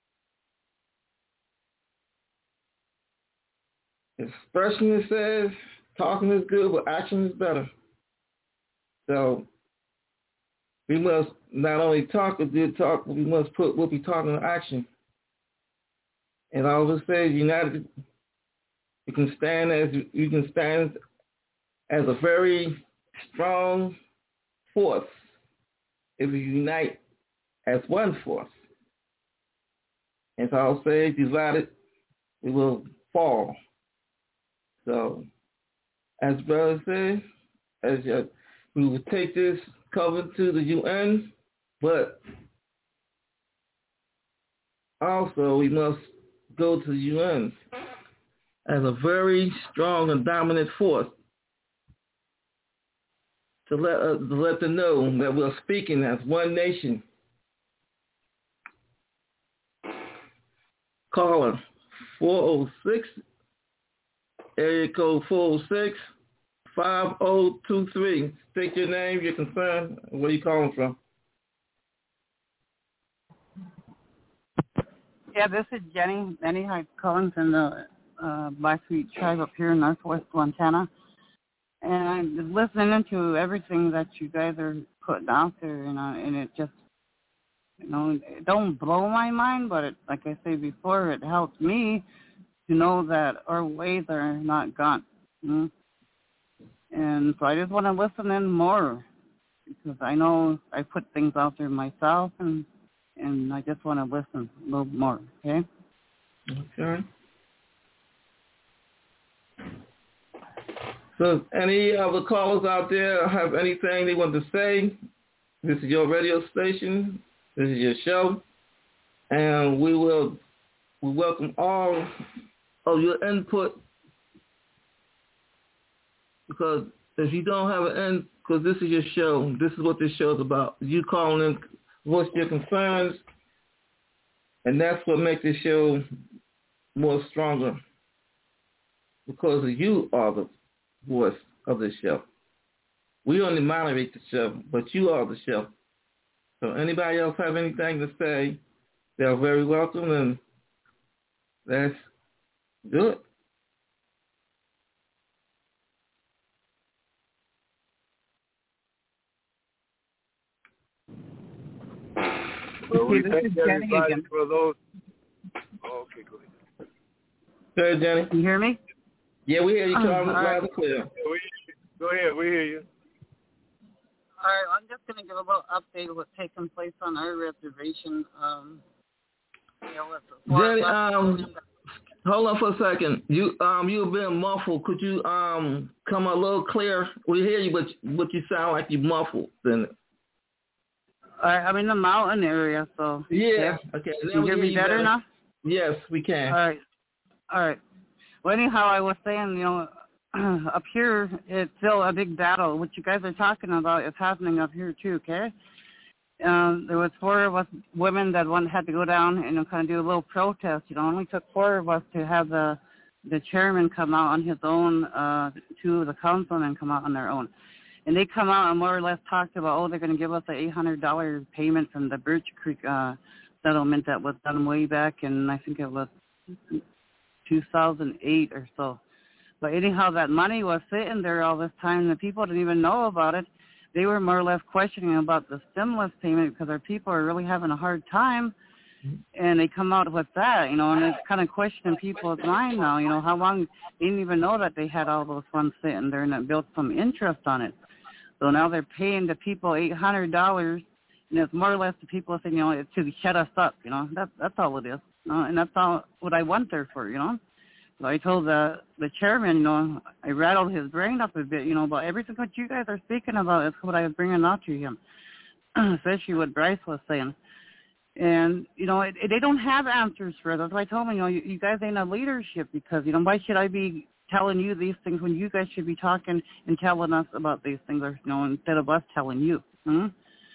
Expression, it says, talking is good, but action is better. So we must not only talk a good talk, but we must put what we talk into action. And I always say, united, you can stand as a very strong force if we unite as one force. And so I'll say, divided, we will fall. So, as brother said, we will take this covenant to the UN, but also we must go to the UN as a very strong and dominant force to let them know that we're speaking as one nation. Caller 406, area code 406-5023. State your name, your concern, and where you calling from. Yeah, this is Jenny Hyde calling from the Blackfeet tribe up here in northwest Montana. And I'm listening to everything that you guys are putting out there, and it just, it don't blow my mind, but like I said before, it helps me to know that our ways are not gone. And so I just want to listen in more, because I know I put things out there myself, and I just want to listen a little more, okay? Okay. So any other callers out there have anything they want to say? This is your radio station. This is your show. And we welcome all of your input, because if you don't have an because this is your show, this is what this show is about. You calling in, voice your concerns, and that's what makes this show more stronger, because you are the voice of the show. We only moderate the show, but you are the show. So anybody else have anything to say, they're very welcome, and that's good. Well, we thank everybody for those. Oh, okay, go ahead. Go ahead, Jenny. Can you hear me? Yeah, we hear you, Carl. Loud and clear. Go ahead, we hear you. All right, I'm just going to give a little update of what's taking place on our reservation. Jenny, hold on for a second. You've been muffled. Could you come a little clear? We hear you, but you sound like you're muffled. Then. All right, I'm in the mountain area, so. Yeah. Okay. Can you hear me better now? Yes, we can. All right. Well, anyhow, I was saying, up here, it's still a big battle. What you guys are talking about is happening up here, too, okay? There was 4 of us women that had to go down and kind of do a little protest. It only took 4 of us to have the chairman come out on his own, 2 of the councilmen come out on their own. And they come out and more or less talked about, they're going to give us an $800 payment from the Birch Creek settlement that was done way back in, I think it was 2008 or so. But anyhow, that money was sitting there all this time, and the people didn't even know about it. They were more or less questioning about the stimulus payment because our people are really having a hard time, and they come out with that, and it's kind of questioning people's mind now, how long they didn't even know that they had all those funds sitting there, and it built some interest on it. So now they're paying the people $800, and it's more or less the people saying, it's to shut us up, that's all it is, and that's all what I went there for, So I told the chairman, I rattled his brain up a bit, about everything what you guys are speaking about is what I was bringing out to him, especially what Bryce was saying. And, they don't have answers for it. That's why I told him, you guys ain't a leadership because, why should I be telling you these things when you guys should be talking and telling us about these things, instead of us telling you.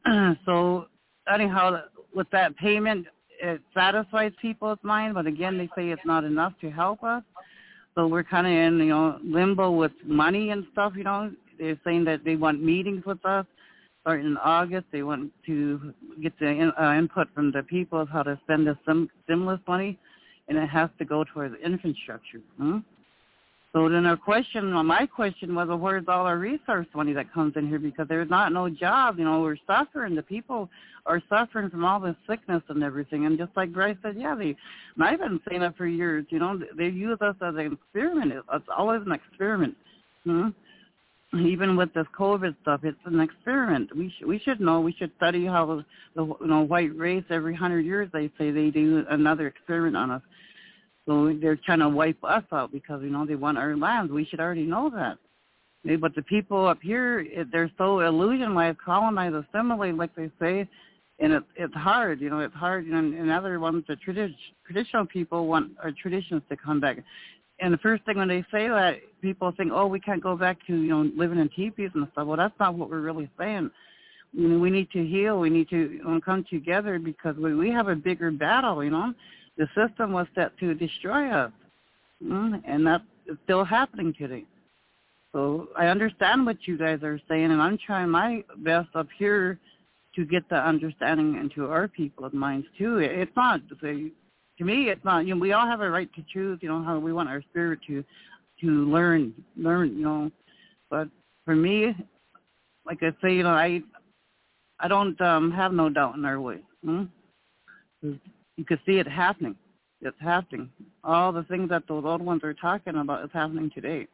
So anyhow, with that payment, it satisfies people's mind, but again, they say it's not enough to help us. So we're kind of in, limbo with money and stuff, They're saying that they want meetings with us starting in August. They want to get the input from the people of how to spend the stimulus money, and it has to go towards infrastructure. So then my question was, well, where's all our resource money that comes in here? Because there's no jobs. We're suffering. The people are suffering from all this sickness and everything. And just like Bryce said, and I've been saying that for years, they use us as an experiment. It's always an experiment. Even with this COVID stuff, it's an experiment. We should know. We should study how the white race every 100 years, they say they do another experiment on us. So they're trying to wipe us out because, they want our lands. We should already know that. But the people up here, they're so illusion-like, colonize, assimilate, like they say, and it's hard. It's hard. And other ones, the traditional people want our traditions to come back. And the first thing when they say that, people think, we can't go back to, living in teepees and stuff. Well, that's not what we're really saying. We need to heal. We need to come together because we have a bigger battle, The system was set to destroy us, and that is still happening today. So I understand what you guys are saying, and I'm trying my best up here to get the understanding into our people's minds, too. It's not, to me, it's not, we all have a right to choose, how we want our spirit to learn, But for me, like I say, I don't have no doubt in our way. You can see it happening. It's happening. All the things that those old ones are talking about is happening today.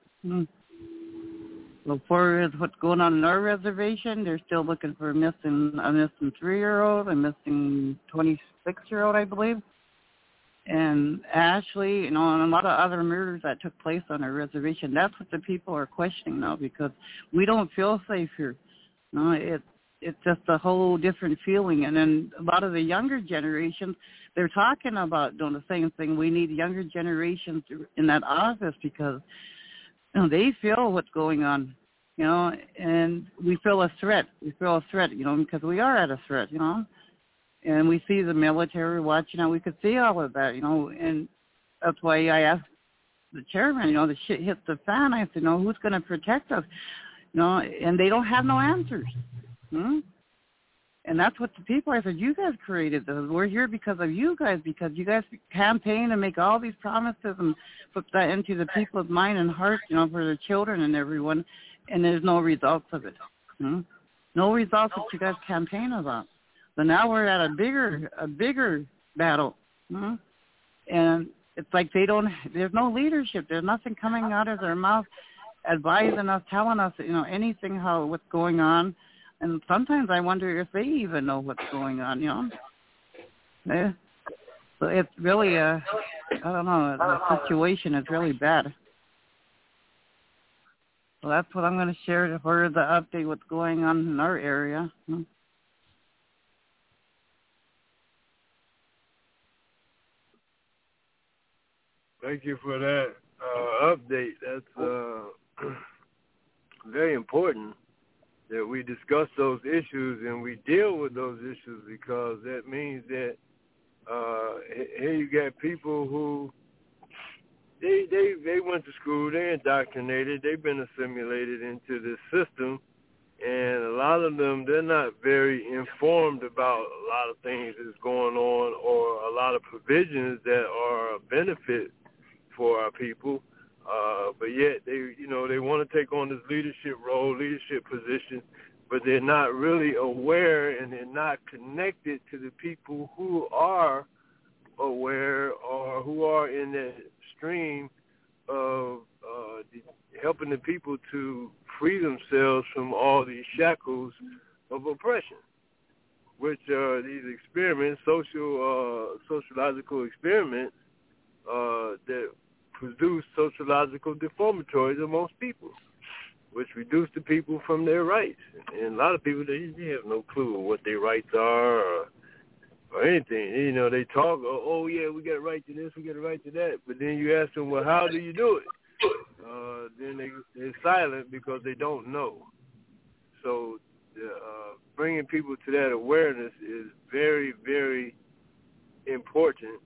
So far as what's going on in our reservation, they're still looking for a missing 3-year-old, a missing 26-year-old, I believe. And Ashley, and a lot of other murders that took place on our reservation. That's what the people are questioning now because we don't feel safe here. It's just a whole different feeling. And then a lot of the younger generations, they're talking about doing the same thing. We need younger generations in that office because they feel what's going on, and we feel a threat. We feel a threat, because we are at a threat, and we see the military watching out. We could see all of that, and that's why I asked the chairman, the shit hits the fan. I said, who's going to protect us? And they don't have no answers. And that's what the people, I said, you guys created this. We're here because of you guys campaign and make all these promises and put that into the people's mind and heart, for their children and everyone, and there's no results of it. No results that you guys campaign about. So now we're at a bigger battle. And it's like there's no leadership. There's nothing coming out of their mouth advising us, telling us, anything, what's going on. And sometimes I wonder if they even know what's going on, Yeah. So it's really I don't know, the situation is really bad. So that's what I'm going to share for the update, what's going on in our area. Thank you for that update. That's very important that we discuss those issues and we deal with those issues because that means that here you got people who they went to school, they're indoctrinated, they've been assimilated into this system, and a lot of them, they're not very informed about a lot of things that's going on or a lot of provisions that are a benefit for our people. But yet they want to take on this leadership role, leadership position, but they're not really aware and they're not connected to the people who are aware or who are in that stream of helping the people to free themselves from all these shackles of oppression, which are these experiments, sociological experiments that produce sociological deformatories amongst people, which reduce the people from their rights. And a lot of people, they have no clue what their rights are or anything. They talk, oh yeah, we got a right to this, we got a right to that. But then you ask them, well, how do you do it? Then they're silent because they don't know. So bringing people to that awareness is very, very important.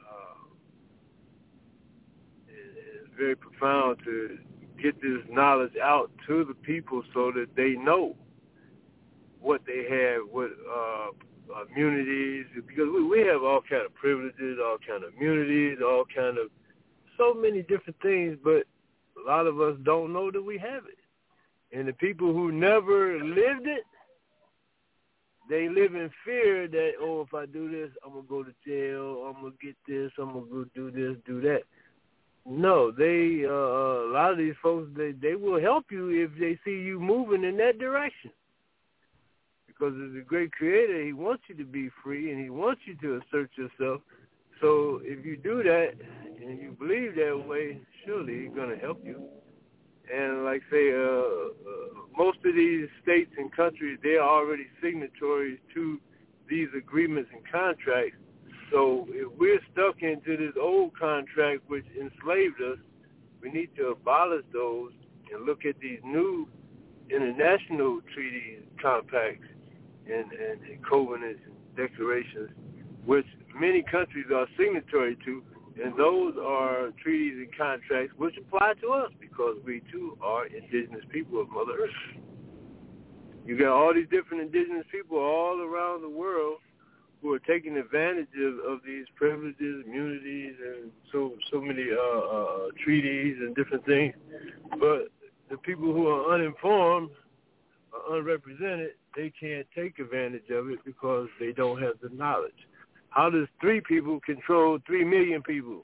It's very profound to get this knowledge out to the people so that they know what they have, what immunities, because we have all kind of privileges, all kind of immunities, all kind of so many different things, but a lot of us don't know that we have it. And the people who never lived it, they live in fear that, oh, if I do this, I'm going to go to jail, I'm going to get this, I'm going to go do this, do that. No, they a lot of these folks, they will help you if they see you moving in that direction. Because as a great creator, he wants you to be free and he wants you to assert yourself. So if you do that and you believe that way, surely he's going to help you. And like say, most of these states and countries, they are already signatories to these agreements and contracts. So if we're stuck into this old contract which enslaved us, we need to abolish those and look at these new international treaties, compacts, and covenants and declarations, which many countries are signatory to, and those are treaties and contracts which apply to us because we too are indigenous people of Mother Earth. You got all these different indigenous people all around the world who are taking advantage of these privileges, immunities, and so many treaties and different things. But the people who are uninformed, or unrepresented, they can't take advantage of it because they don't have the knowledge. How does 3 people control 3 million people?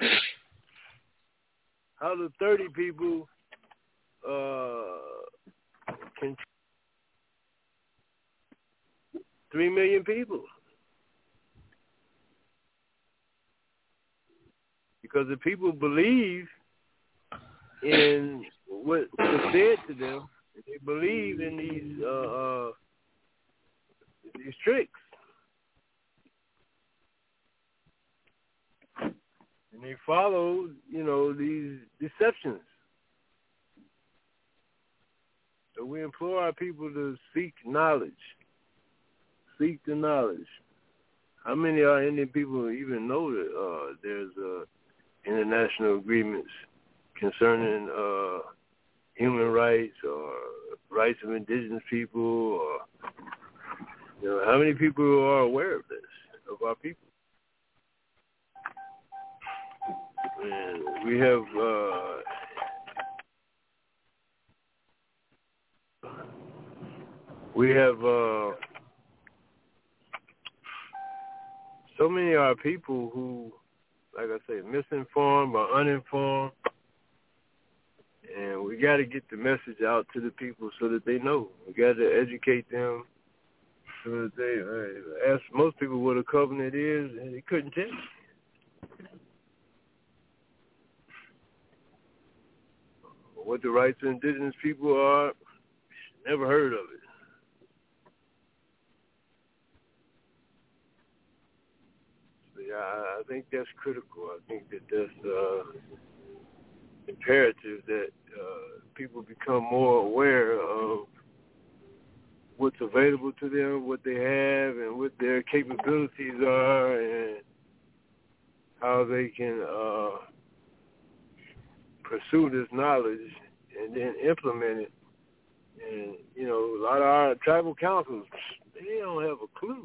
How do 30 people control 3 million people? Because the people believe in what was said to them, they believe in these tricks. And they follow, these deceptions. So we implore our people to seek knowledge. Seek the knowledge. How many of our Indian people even know that there's international agreements concerning human rights or rights of indigenous people? Or how many people are aware of this, of our people? And we have so many of our people who, like I say, misinformed or uninformed, and we got to get the message out to the people so that they know. We got to educate them so that they ask most people what a covenant is, and they couldn't tell you. What the rights of indigenous people are, never heard of it. So, yeah, I think that's critical. I think that's imperative that people become more aware of what's available to them, what they have, and what their capabilities are, and how they can pursue this knowledge and then implement it. And, a lot of our tribal councils, they don't have a clue.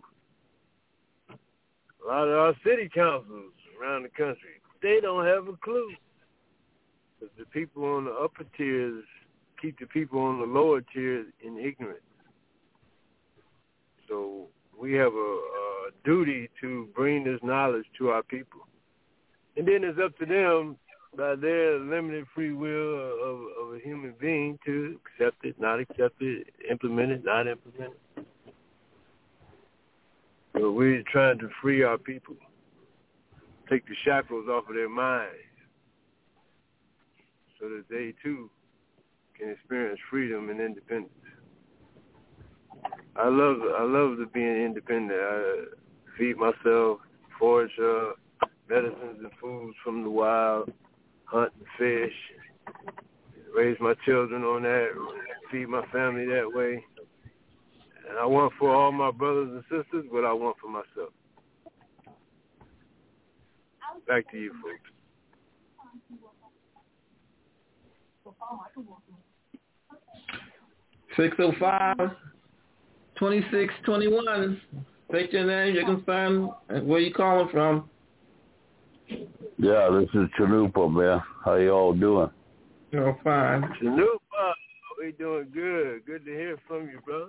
A lot of our city councils around the country, they don't have a clue. Because the people on the upper tiers keep the people on the lower tiers in ignorance. So we have a duty to bring this knowledge to our people. And then it's up to them, by their limited free will of a human being, to accept it, not accept it, implement it, not implement it. So we're trying to free our people, take the shackles off of their minds so that they, too, can experience freedom and independence. I love to being independent. I feed myself, forage medicines and foods from the wild, hunt and fish, raise my children on that, feed my family that way. And I want for all my brothers and sisters what I want for myself. Back to you, folks. 605-2621. State your name, your concern, and where you calling from. Yeah, this is Chanupa, man. How y'all doing? Oh, fine. Chanupa, we doing good. Good to hear from you, brother.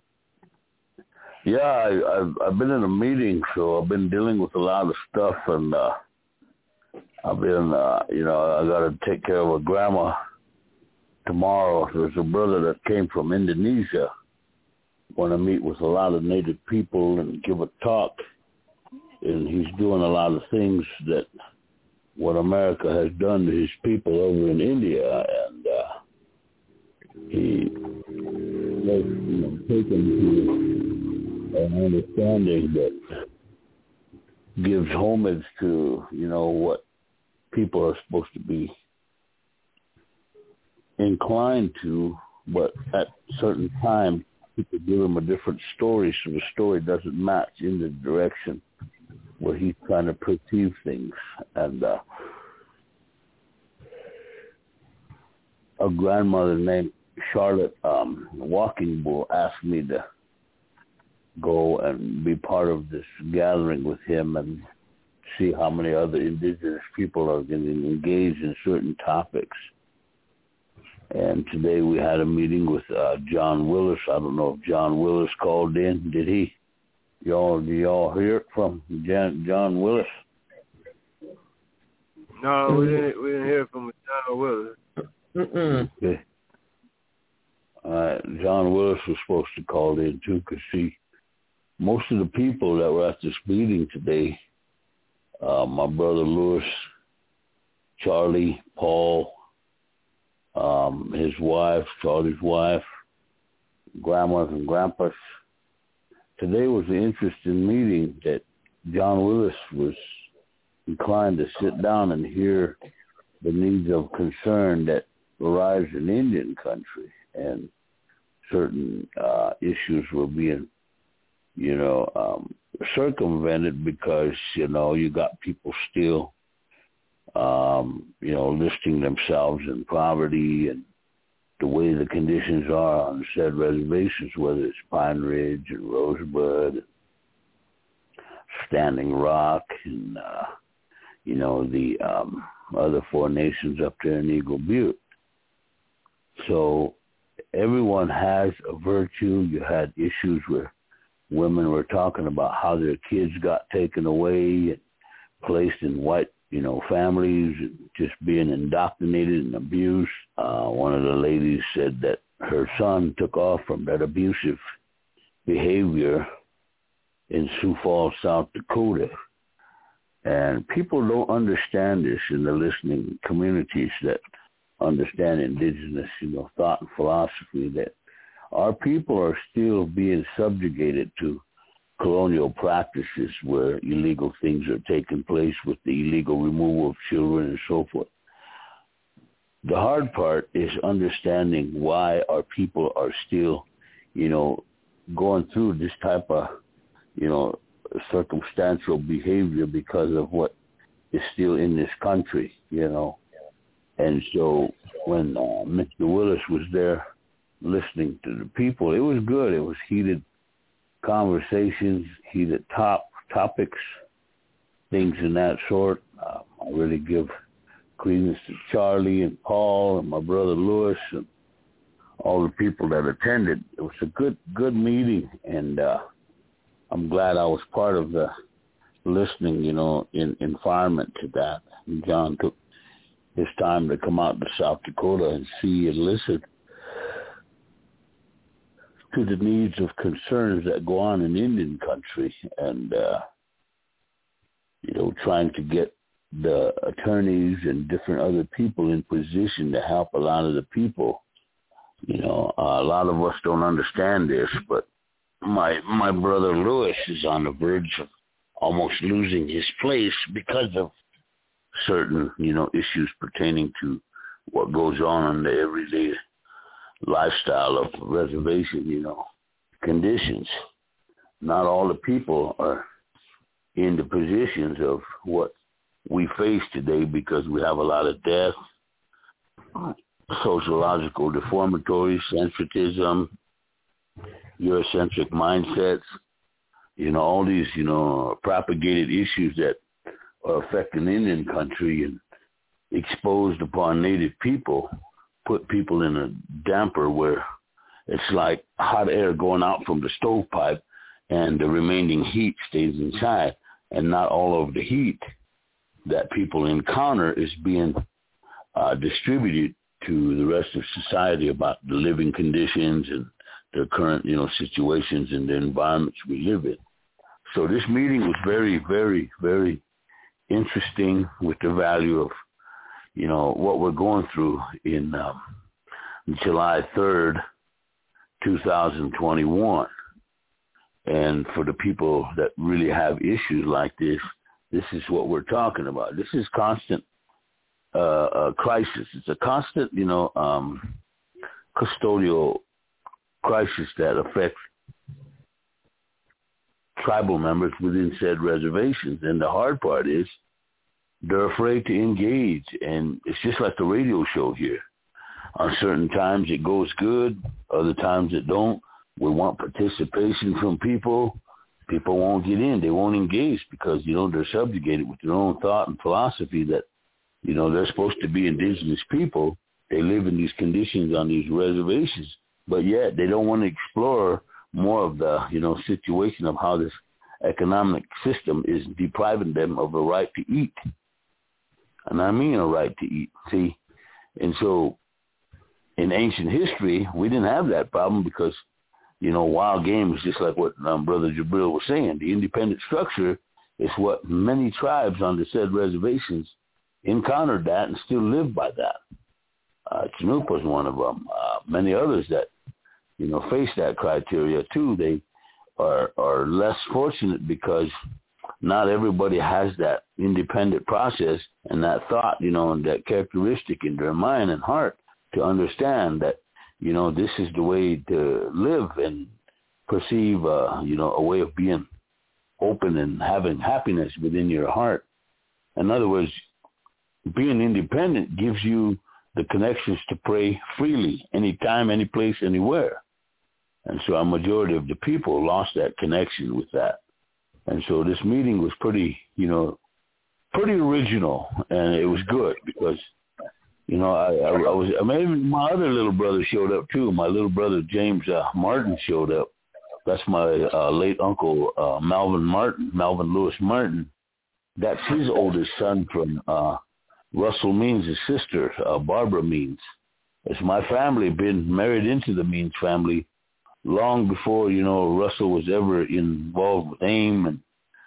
Yeah, I've been in a meeting, so I've been dealing with a lot of stuff, and I've been, I got to take care of a grandma tomorrow. There's a brother that came from Indonesia. Want to meet with a lot of native people and give a talk, and he's doing a lot of things that what America has done to his people over in India, and he has taken to an understanding that gives homage to what people are supposed to be inclined to, but at certain times people give him a different story, so the story doesn't match in the direction where he's trying to perceive things. And a grandmother named Charlotte Walking Bull asked me to go and be part of this gathering with him and see how many other indigenous people are getting engaged in certain topics. And today we had a meeting with John Willis. I don't know if John Willis called in. Did he? Do y'all hear it from John Willis? No, we didn't hear from John Willis. Okay. John Willis was supposed to call in too, because see, most of the people that were at this meeting today, my brother Louis, Charlie, Paul, his wife, Charlie's wife, grandmas and grandpas. Today was an interesting meeting that John Willis was inclined to sit down and hear the needs of concern that arise in Indian country, and certain issues were being, circumvented because, you got people still, listing themselves in poverty and the way the conditions are on said reservations, whether it's Pine Ridge and Rosebud, Standing Rock, and, the other four nations up there in Eagle Butte. So everyone has a virtue. You had issues where women were talking about how their kids got taken away and placed in white, families, and just being indoctrinated and abused. One of the ladies said that her son took off from that abusive behavior in Sioux Falls, South Dakota. And people don't understand this in the listening communities that understand indigenous, thought and philosophy, that our people are still being subjugated to colonial practices where illegal things are taking place with the illegal removal of children and so forth. The hard part is understanding why our people are still, going through this type of, circumstantial behavior because of what is still in this country, And so when Mr. Willis was there listening to the people, it was good. It was heated conversations, heated topics, things in that sort. I really give credence to Charlie and Paul and my brother Louis and all the people that attended. It was a good meeting, and I'm glad I was part of the listening, in environment to that. And John took his time to come out to South Dakota and see and listen to the needs of concerns that go on in Indian country, and, trying to get the attorneys and different other people in position to help a lot of the people. A lot of us don't understand this, but my brother Louis is on the verge of almost losing his place because of certain, issues pertaining to what goes on in the everyday lifestyle of reservation, conditions. Not all the people are in the positions of what we face today because we have a lot of death, sociological deformatory, centrism, Eurocentric mindsets, all these, propagated issues that are affecting Indian country and exposed upon native people, put people in a damper where it's like hot air going out from the stovepipe and the remaining heat stays inside, and not all of the heat that people encounter is being distributed to the rest of society about the living conditions and the current, situations and the environments we live in. So this meeting was very, very, very interesting with the value of, what we're going through in July 3rd, 2021. And for the people that really have issues like this is what we're talking about. This is constant crisis. It's a constant, custodial crisis that affects tribal members within said reservations. And the hard part is they're afraid to engage. And it's just like the radio show here. On certain times it goes good, other times it don't. We want participation from people. People won't get in. They won't engage because, they're subjugated with their own thought and philosophy that, they're supposed to be indigenous people. They live in these conditions on these reservations, but yet they don't want to explore more of the, situation of how this economic system is depriving them of a right to eat. And I mean a right to eat, see? And so in ancient history, we didn't have that problem because, wild game is just like what Brother Jabril was saying. The independent structure is what many tribes on the said reservations encountered that and still live by that. Chinook was one of them. Many others that, face that criteria too. They are less fortunate because not everybody has that independent process and that thought, and that characteristic in their mind and heart to understand that, this is the way to live and perceive, a way of being open and having happiness within your heart. In other words, being independent gives you the connections to pray freely, anytime, any place, anywhere. And so a majority of the people lost that connection with that. And so this meeting was pretty original, and it was good because, maybe my other little brother showed up too. My little brother, James Martin, showed up. That's my late uncle, Melvin Lewis Martin. That's his oldest son from Russell Means' sister, Barbara Means. It's my family been married into the Means family long before, Russell was ever involved with AIM and,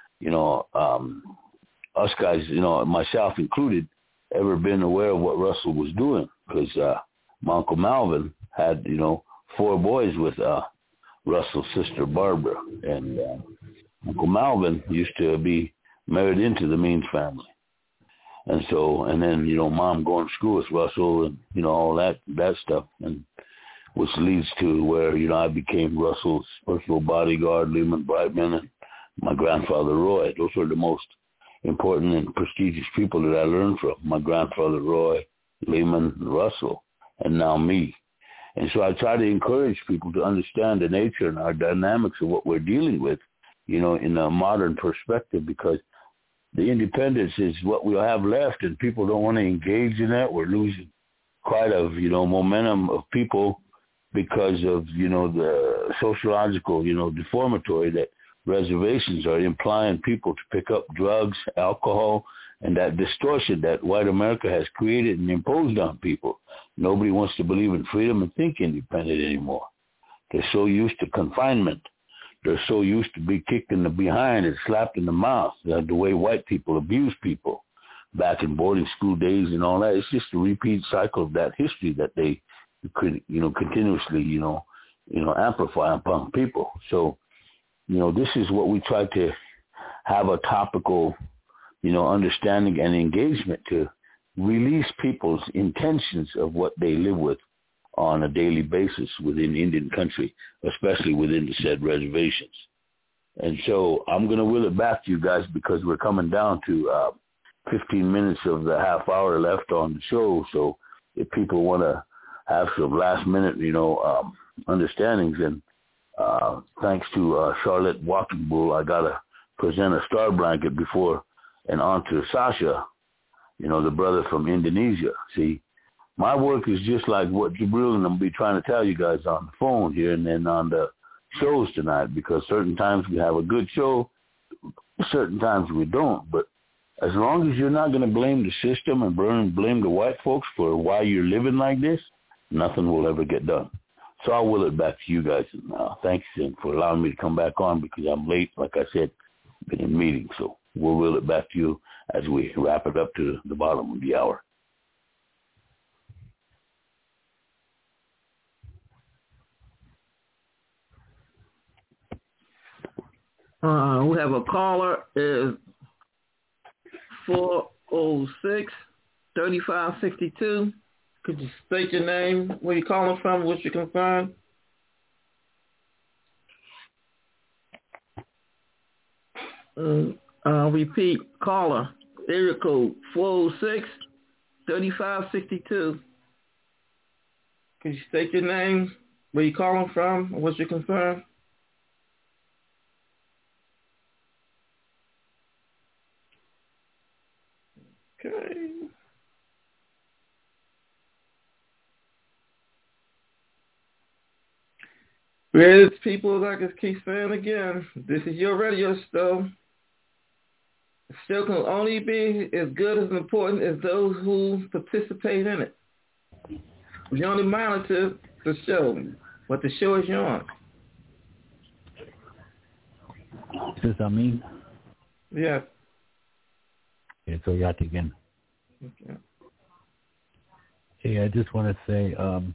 us guys, myself included, ever been aware of what Russell was doing because my Uncle Malvin had, 4 boys with Russell's sister Barbara. And Uncle Malvin used to be married into the Means family. And so, and then, Mom going to school with Russell and, all that stuff, and which leads to where, I became Russell's personal bodyguard, Lehman Brightman, and my grandfather Roy. Those were the most important and prestigious people that I learned from. My grandfather Roy, Lehman, Russell, and now me. And so I try to encourage people to understand the nature and our dynamics of what we're dealing with, in a modern perspective, because the independence is what we have left, and people don't want to engage in that. We're losing quite a, momentum of people because of, the sociological, deformatory that reservations are implying people to pick up drugs, alcohol, and that distortion that white America has created and imposed on people. Nobody wants to believe in freedom and think independent anymore. They're so used to confinement. They're so used to be kicked in the behind and slapped in the mouth, the way white people abuse people back in boarding school days and all that. It's just a repeat cycle of that history that they could, continuously, amplify upon people. So, this is what we try to have a topical, understanding and engagement to release people's intentions of what they live with on a daily basis within Indian country, especially within the said reservations. And so I'm going to will it back to you guys because we're coming down to 15 minutes of the half hour left on the show. So if people want to have some last minute, understandings, and thanks to Charlotte Walking Bull, I got to present a star blanket before and on to Sasha, the brother from Indonesia. See, my work is just like what Jabril and I'm be trying to tell you guys on the phone here and then on the shows tonight, because certain times we have a good show, certain times we don't. But as long as you're not going to blame the system and blame the white folks for why you're living like this, nothing will ever get done. So I'll will it back to you guys. And thanks for allowing me to come back on because I'm late. Like I said, been in meetings. So we'll will it back to you as we wrap it up to the bottom of the hour. We have a caller, is 406-3562. Could you state your name, where you're calling from, what you confirm? Repeat, caller, area code 406-3562. Could you state your name, where you're calling from, what you confirm? Okay. Great people, like I keep saying again, this is your radio show. The show can only be as good as important as those who participate in it. We only monitor the show, but the show is yours. Is this Amin? Yes. It's Oyate again. Okay. Hey, I just want to say,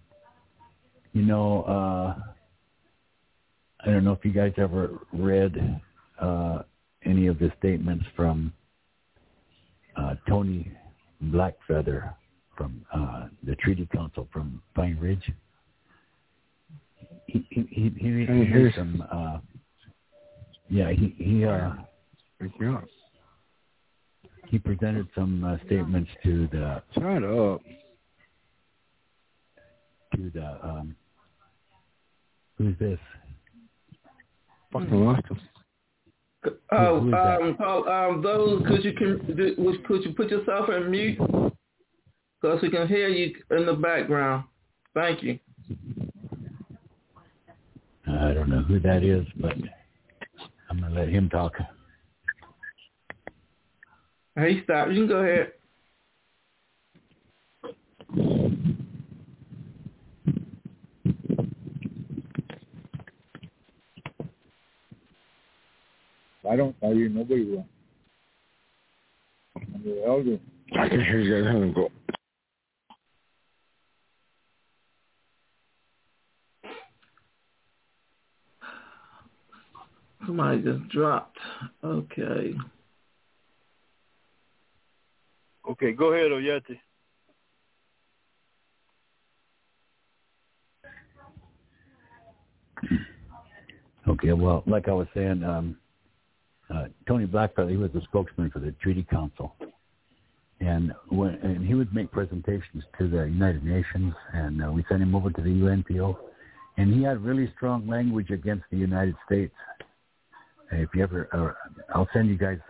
I don't know if you guys ever read any of the statements from Tony Blackfeather from the Treaty Council from Pine Ridge. He made some. He presented some statements to the. Shut up. To the. Who's this? Fucking lost him. Those, could you put yourself in mute? Because we can hear you in the background. Thank you. I don't know who that is, but I'm going to let him talk. Hey, stop. You can go ahead. I don't tell you, nobody will. I'm the elder. I can hear you guys having go. Somebody just dropped. Okay. Okay, go ahead, Oyate. Okay, well, like I was saying, Tony Blackfeather, he was the spokesman for the Treaty Council. And he would make presentations to the United Nations, and we sent him over to the UNPO. And he had really strong language against the United States. If you ever, I'll send you guys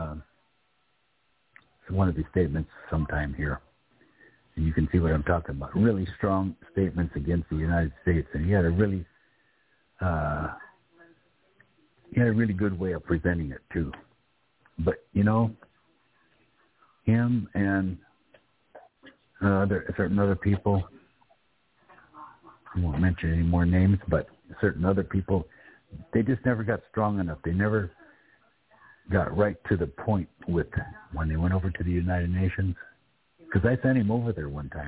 one of these statements sometime here. And you can see what I'm talking about. Really strong statements against the United States. And he had a really good way of presenting it, too. But, him and certain other people, I won't mention any more names, but certain other people, they just never got strong enough. They never got right to the point with when they went over to the United Nations. Because I sent him over there one time.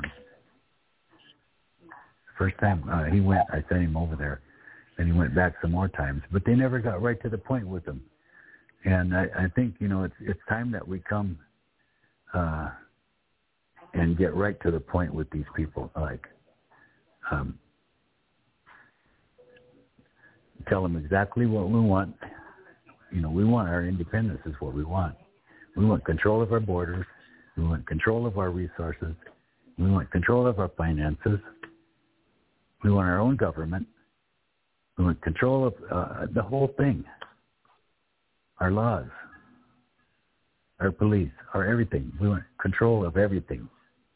First time he went, I sent him over there. Then he went back some more times. But they never got right to the point with him. And I think, it's time that we come and get right to the point with these people. Like tell them exactly what we want. We want our independence is what we want. We want control of our borders. We want control of our resources. We want control of our finances. We want our own government. We want control of the whole thing. Our laws, our police, our everything. We want control of everything.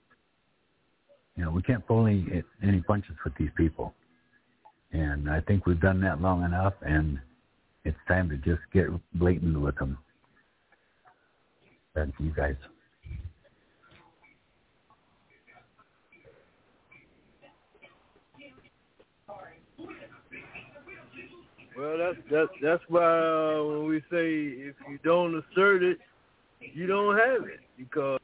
We can't pull any punches with these people. And I think we've done that long enough, and it's time to just get blatant with them. Thank you guys. Well, that's why when we say if you don't assert it, you don't have it, because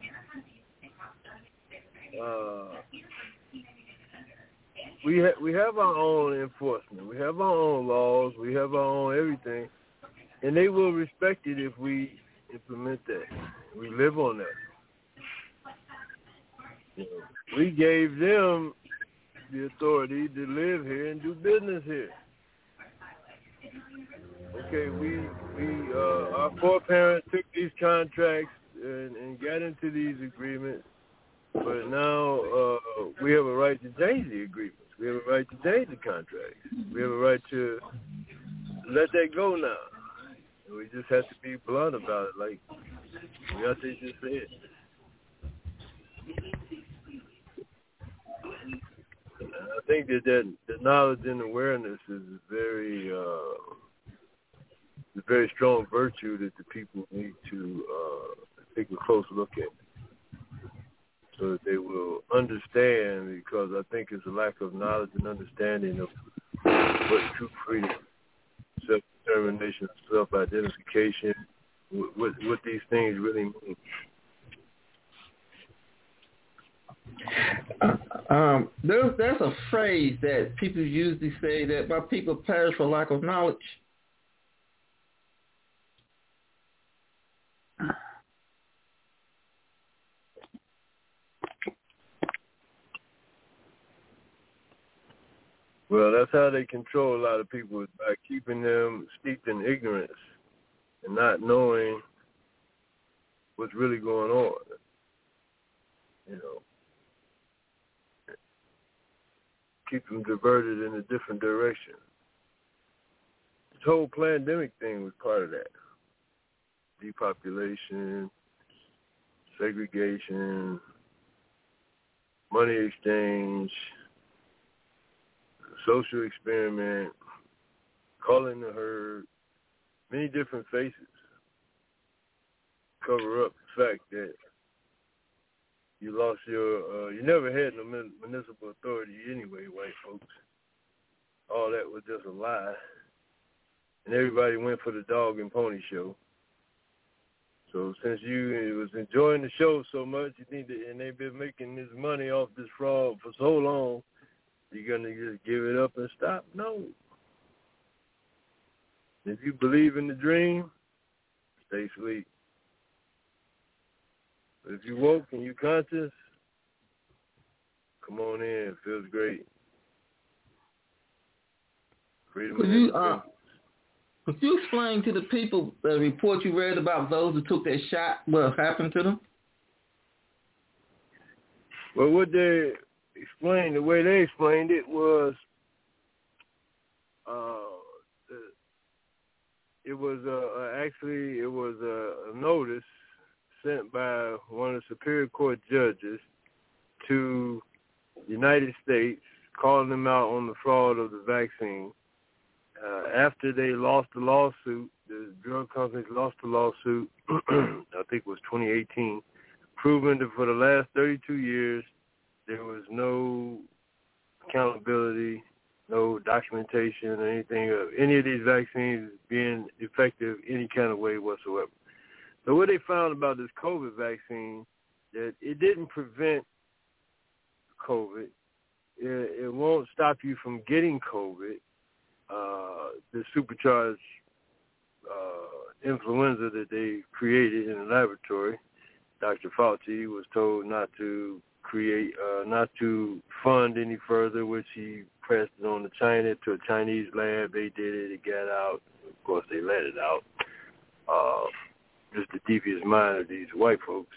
we have our own enforcement, we have our own laws, we have our own everything, and they will respect it if we implement that. We live on that. We gave them the authority to live here and do business here. Okay, our foreparents took these contracts and got into these agreements, but now we have a right to change the agreements. We have a right to change the contracts. We have a right to let that go now. And we just have to be blunt about it, like Beyonce just said. And I think that the knowledge and awareness is a very strong virtue that the people need to take a close look at, so that they will understand, because I think it's a lack of knowledge and understanding of what true freedom, self-determination, self-identification, what these things really mean. There's a phrase that people usually say that my people perish for lack of knowledge. Well, that's how they control a lot of people, is by keeping them steeped in ignorance and not knowing what's really going on. Keep them diverted in a different direction. This whole pandemic thing was part of that. Depopulation, segregation, money exchange, social experiment, calling the herd, many different faces cover up the fact that you lost you never had no municipal authority anyway, white folks. All that was just a lie. And everybody went for the dog and pony show. So since you was enjoying the show so much, you need to, and they've been making this money off this fraud for so long, you're going to just give it up and stop? No. If you believe in the dream, stay asleep. But if you woke and you conscious, come on in. It feels great. Freedom. Could you explain to the people the report you read about those who took that shot, what happened to them? Well, what they explained, the way they explained it was, it was a notice sent by one of the Superior Court judges to the United States, calling them out on the fraud of the vaccine. After they lost the lawsuit, the drug companies lost the lawsuit, I think it was 2018, proving that for the last 32 years, there was no accountability, no documentation or anything of any of these vaccines being effective any kind of way whatsoever. So what they found about this COVID vaccine, that it didn't prevent COVID. It won't stop you from getting COVID. The supercharged influenza that they created in the laboratory, Dr. Fauci was told not to create, not to fund any further, which he pressed it on to China, to a Chinese lab. They did it. It got out. Of course, they let it out. Just the devious mind of these white folks.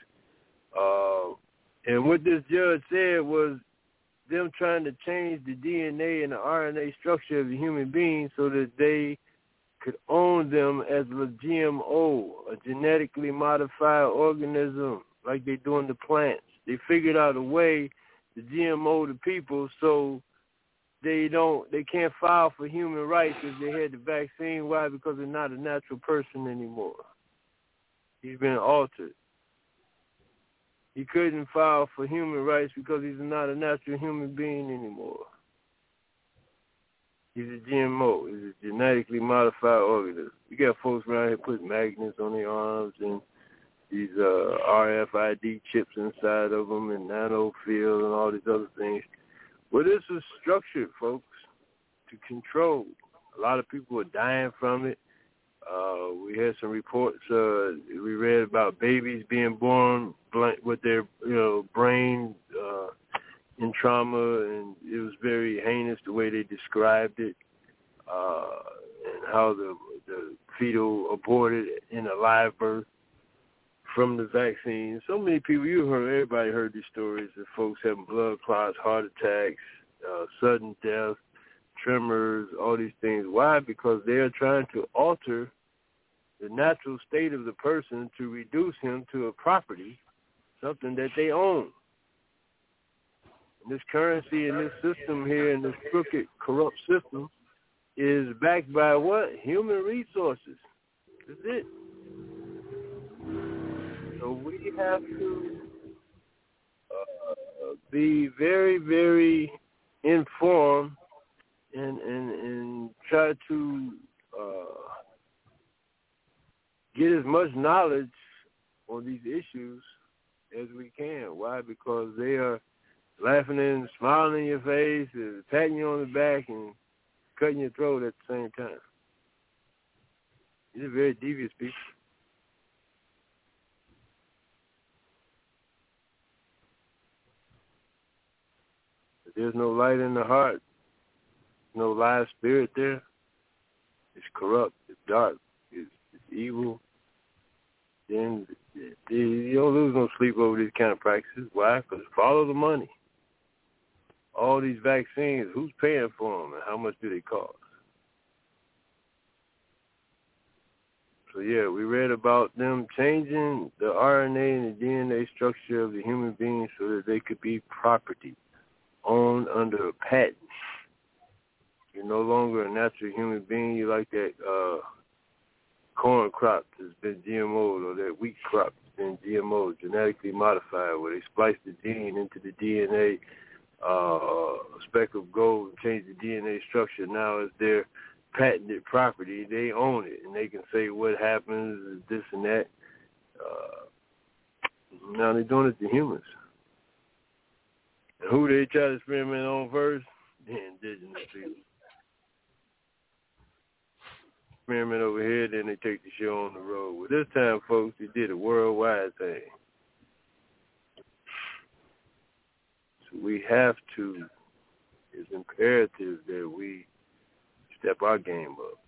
And what this judge said was them trying to change the DNA and the RNA structure of the human being so that they could own them as a GMO, a genetically modified organism, like they do in the plants. They figured out a way to GMO the people so they can't file for human rights if they had the vaccine. Why? Because they're not a natural person anymore. He's been altered. He couldn't file for human rights because he's not a natural human being anymore. He's a GMO. He's a genetically modified organism. You got folks around here putting magnets on their arms and these RFID chips inside of them and nanofield and all these other things. Well, this was structured, folks, to control. A lot of people are dying from it. We had some reports. We read about babies being born with their, brain in trauma, and it was very heinous the way they described it, and how the fetal aborted in a live birth from the vaccine. So many people, everybody heard these stories of folks having blood clots, heart attacks, sudden death, tremors, all these things. Why? Because they are trying to alter the natural state of the person to reduce him to a property, something that they own. And this currency and this system here, and this crooked, corrupt system, is backed by what? Human resources. That's it. So we have to be very, very informed and try to get as much knowledge on these issues as we can. Why? Because they are laughing and smiling in your face, and patting you on the back, and cutting your throat at the same time. These are very devious people. If there's no light in the heart, no live spirit there, it's corrupt, it's dark, it's evil. Then you don't lose no sleep over these kind of practices. Why? Because follow the money. All these vaccines, who's paying for them and how much do they cost? So, yeah, we read about them changing the RNA and the DNA structure of the human being so that they could be property owned under a patent. You're no longer a natural human being. You're like that corn crop that's been GMO'd, or that wheat crop that's been GMO'd, genetically modified, where they splice the gene into the DNA, a speck of gold, and change the DNA structure. Now it's their patented property. They own it, and they can say what happens, this and that. Now they're doing it to humans. And who they try to experiment on first? The indigenous people. Experiment over here, then they take the show on the road. Well, this time, folks, they did a worldwide thing. So we have to, it's imperative that we step our game up.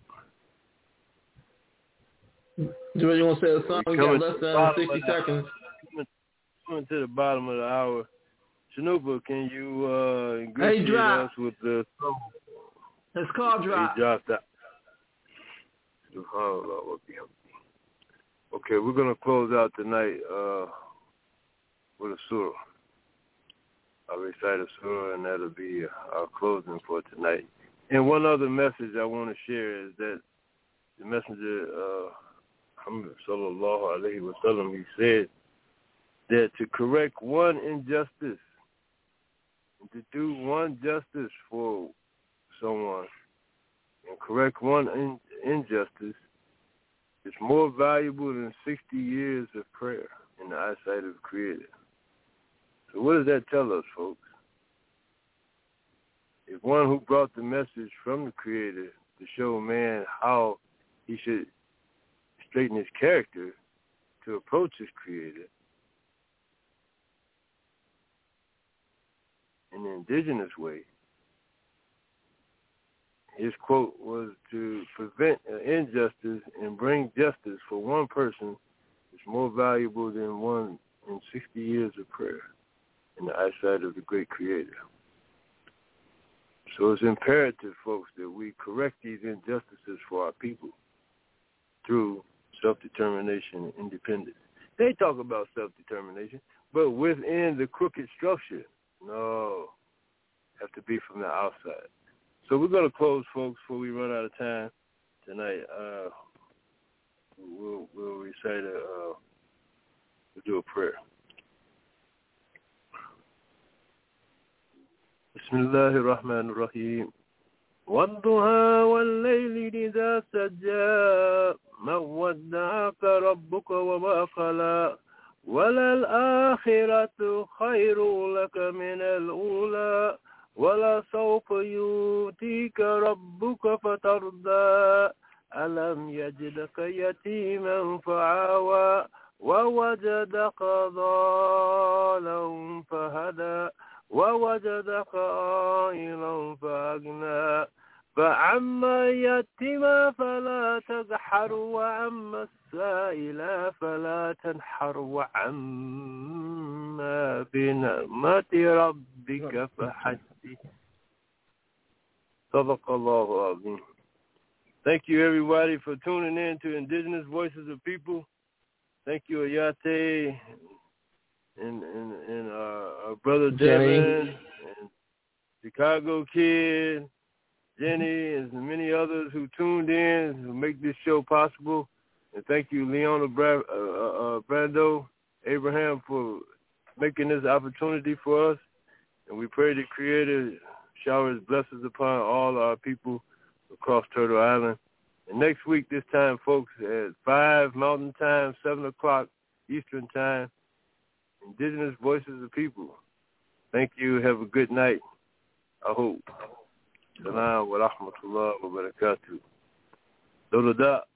Joe, you want to say a song? We got less than 60 seconds. Coming to the bottom of the hour. Shanupa, can you ingratiate us with the song? It's called Drop. He dropped out. Okay, we're going to close out tonight with a surah. I'll recite a surah, and that'll be our closing for tonight. And one other message I want to share is that the messenger, Muhammad sallallahu alayhi wa sallam, he said that to correct one injustice and to do one justice for someone and correct one injustice is more valuable than 60 years of prayer in the eyesight of the Creator. So what does that tell us, folks? If one who brought the message from the Creator to show man how he should straighten his character to approach his Creator, in the indigenous way, his quote was to prevent injustice and bring justice for one person is more valuable than 1 in 60 years of prayer in the eyesight of the great Creator. So it's imperative, folks, that we correct these injustices for our people through self-determination and independence. They talk about self-determination, but within the crooked structure, no, have to be from the outside. So we're going to close, folks, before we run out of time tonight. We'll recite we'll do a prayer. Bismillahir Rahmanir Rahim. والضحى والليل إذا سجى ما ودعك ربك وما قلى وللآخرة خير لك من الأولى ولسوف يؤتيك ربك فترضى ألم يجدك يتيما فآوى ووجدك ضالا فهدى ووجدك عائلا فأغنى فأما اليتيم فلا تقهر وأما السائل فلا تنحر وأما بنعمة ربك فحدث. صدق الله العظيم. Thank you, everybody, for tuning in to Indigenous Voices of People. Thank you, Ayate, and our brother Devin, and Chicago Kid, Jenny, and many others who tuned in to make this show possible. And thank you, Leona Brando, Abraham, for making this opportunity for us. And we pray the Creator showers blessings upon all our people across Turtle Island. And next week, this time, folks, at 5 Mountain Time, 7 o'clock Eastern Time, Indigenous Voices of People. Thank you. Have a good night. I hope. Salam wa rahmatullah wa barakatuh. Dodo da.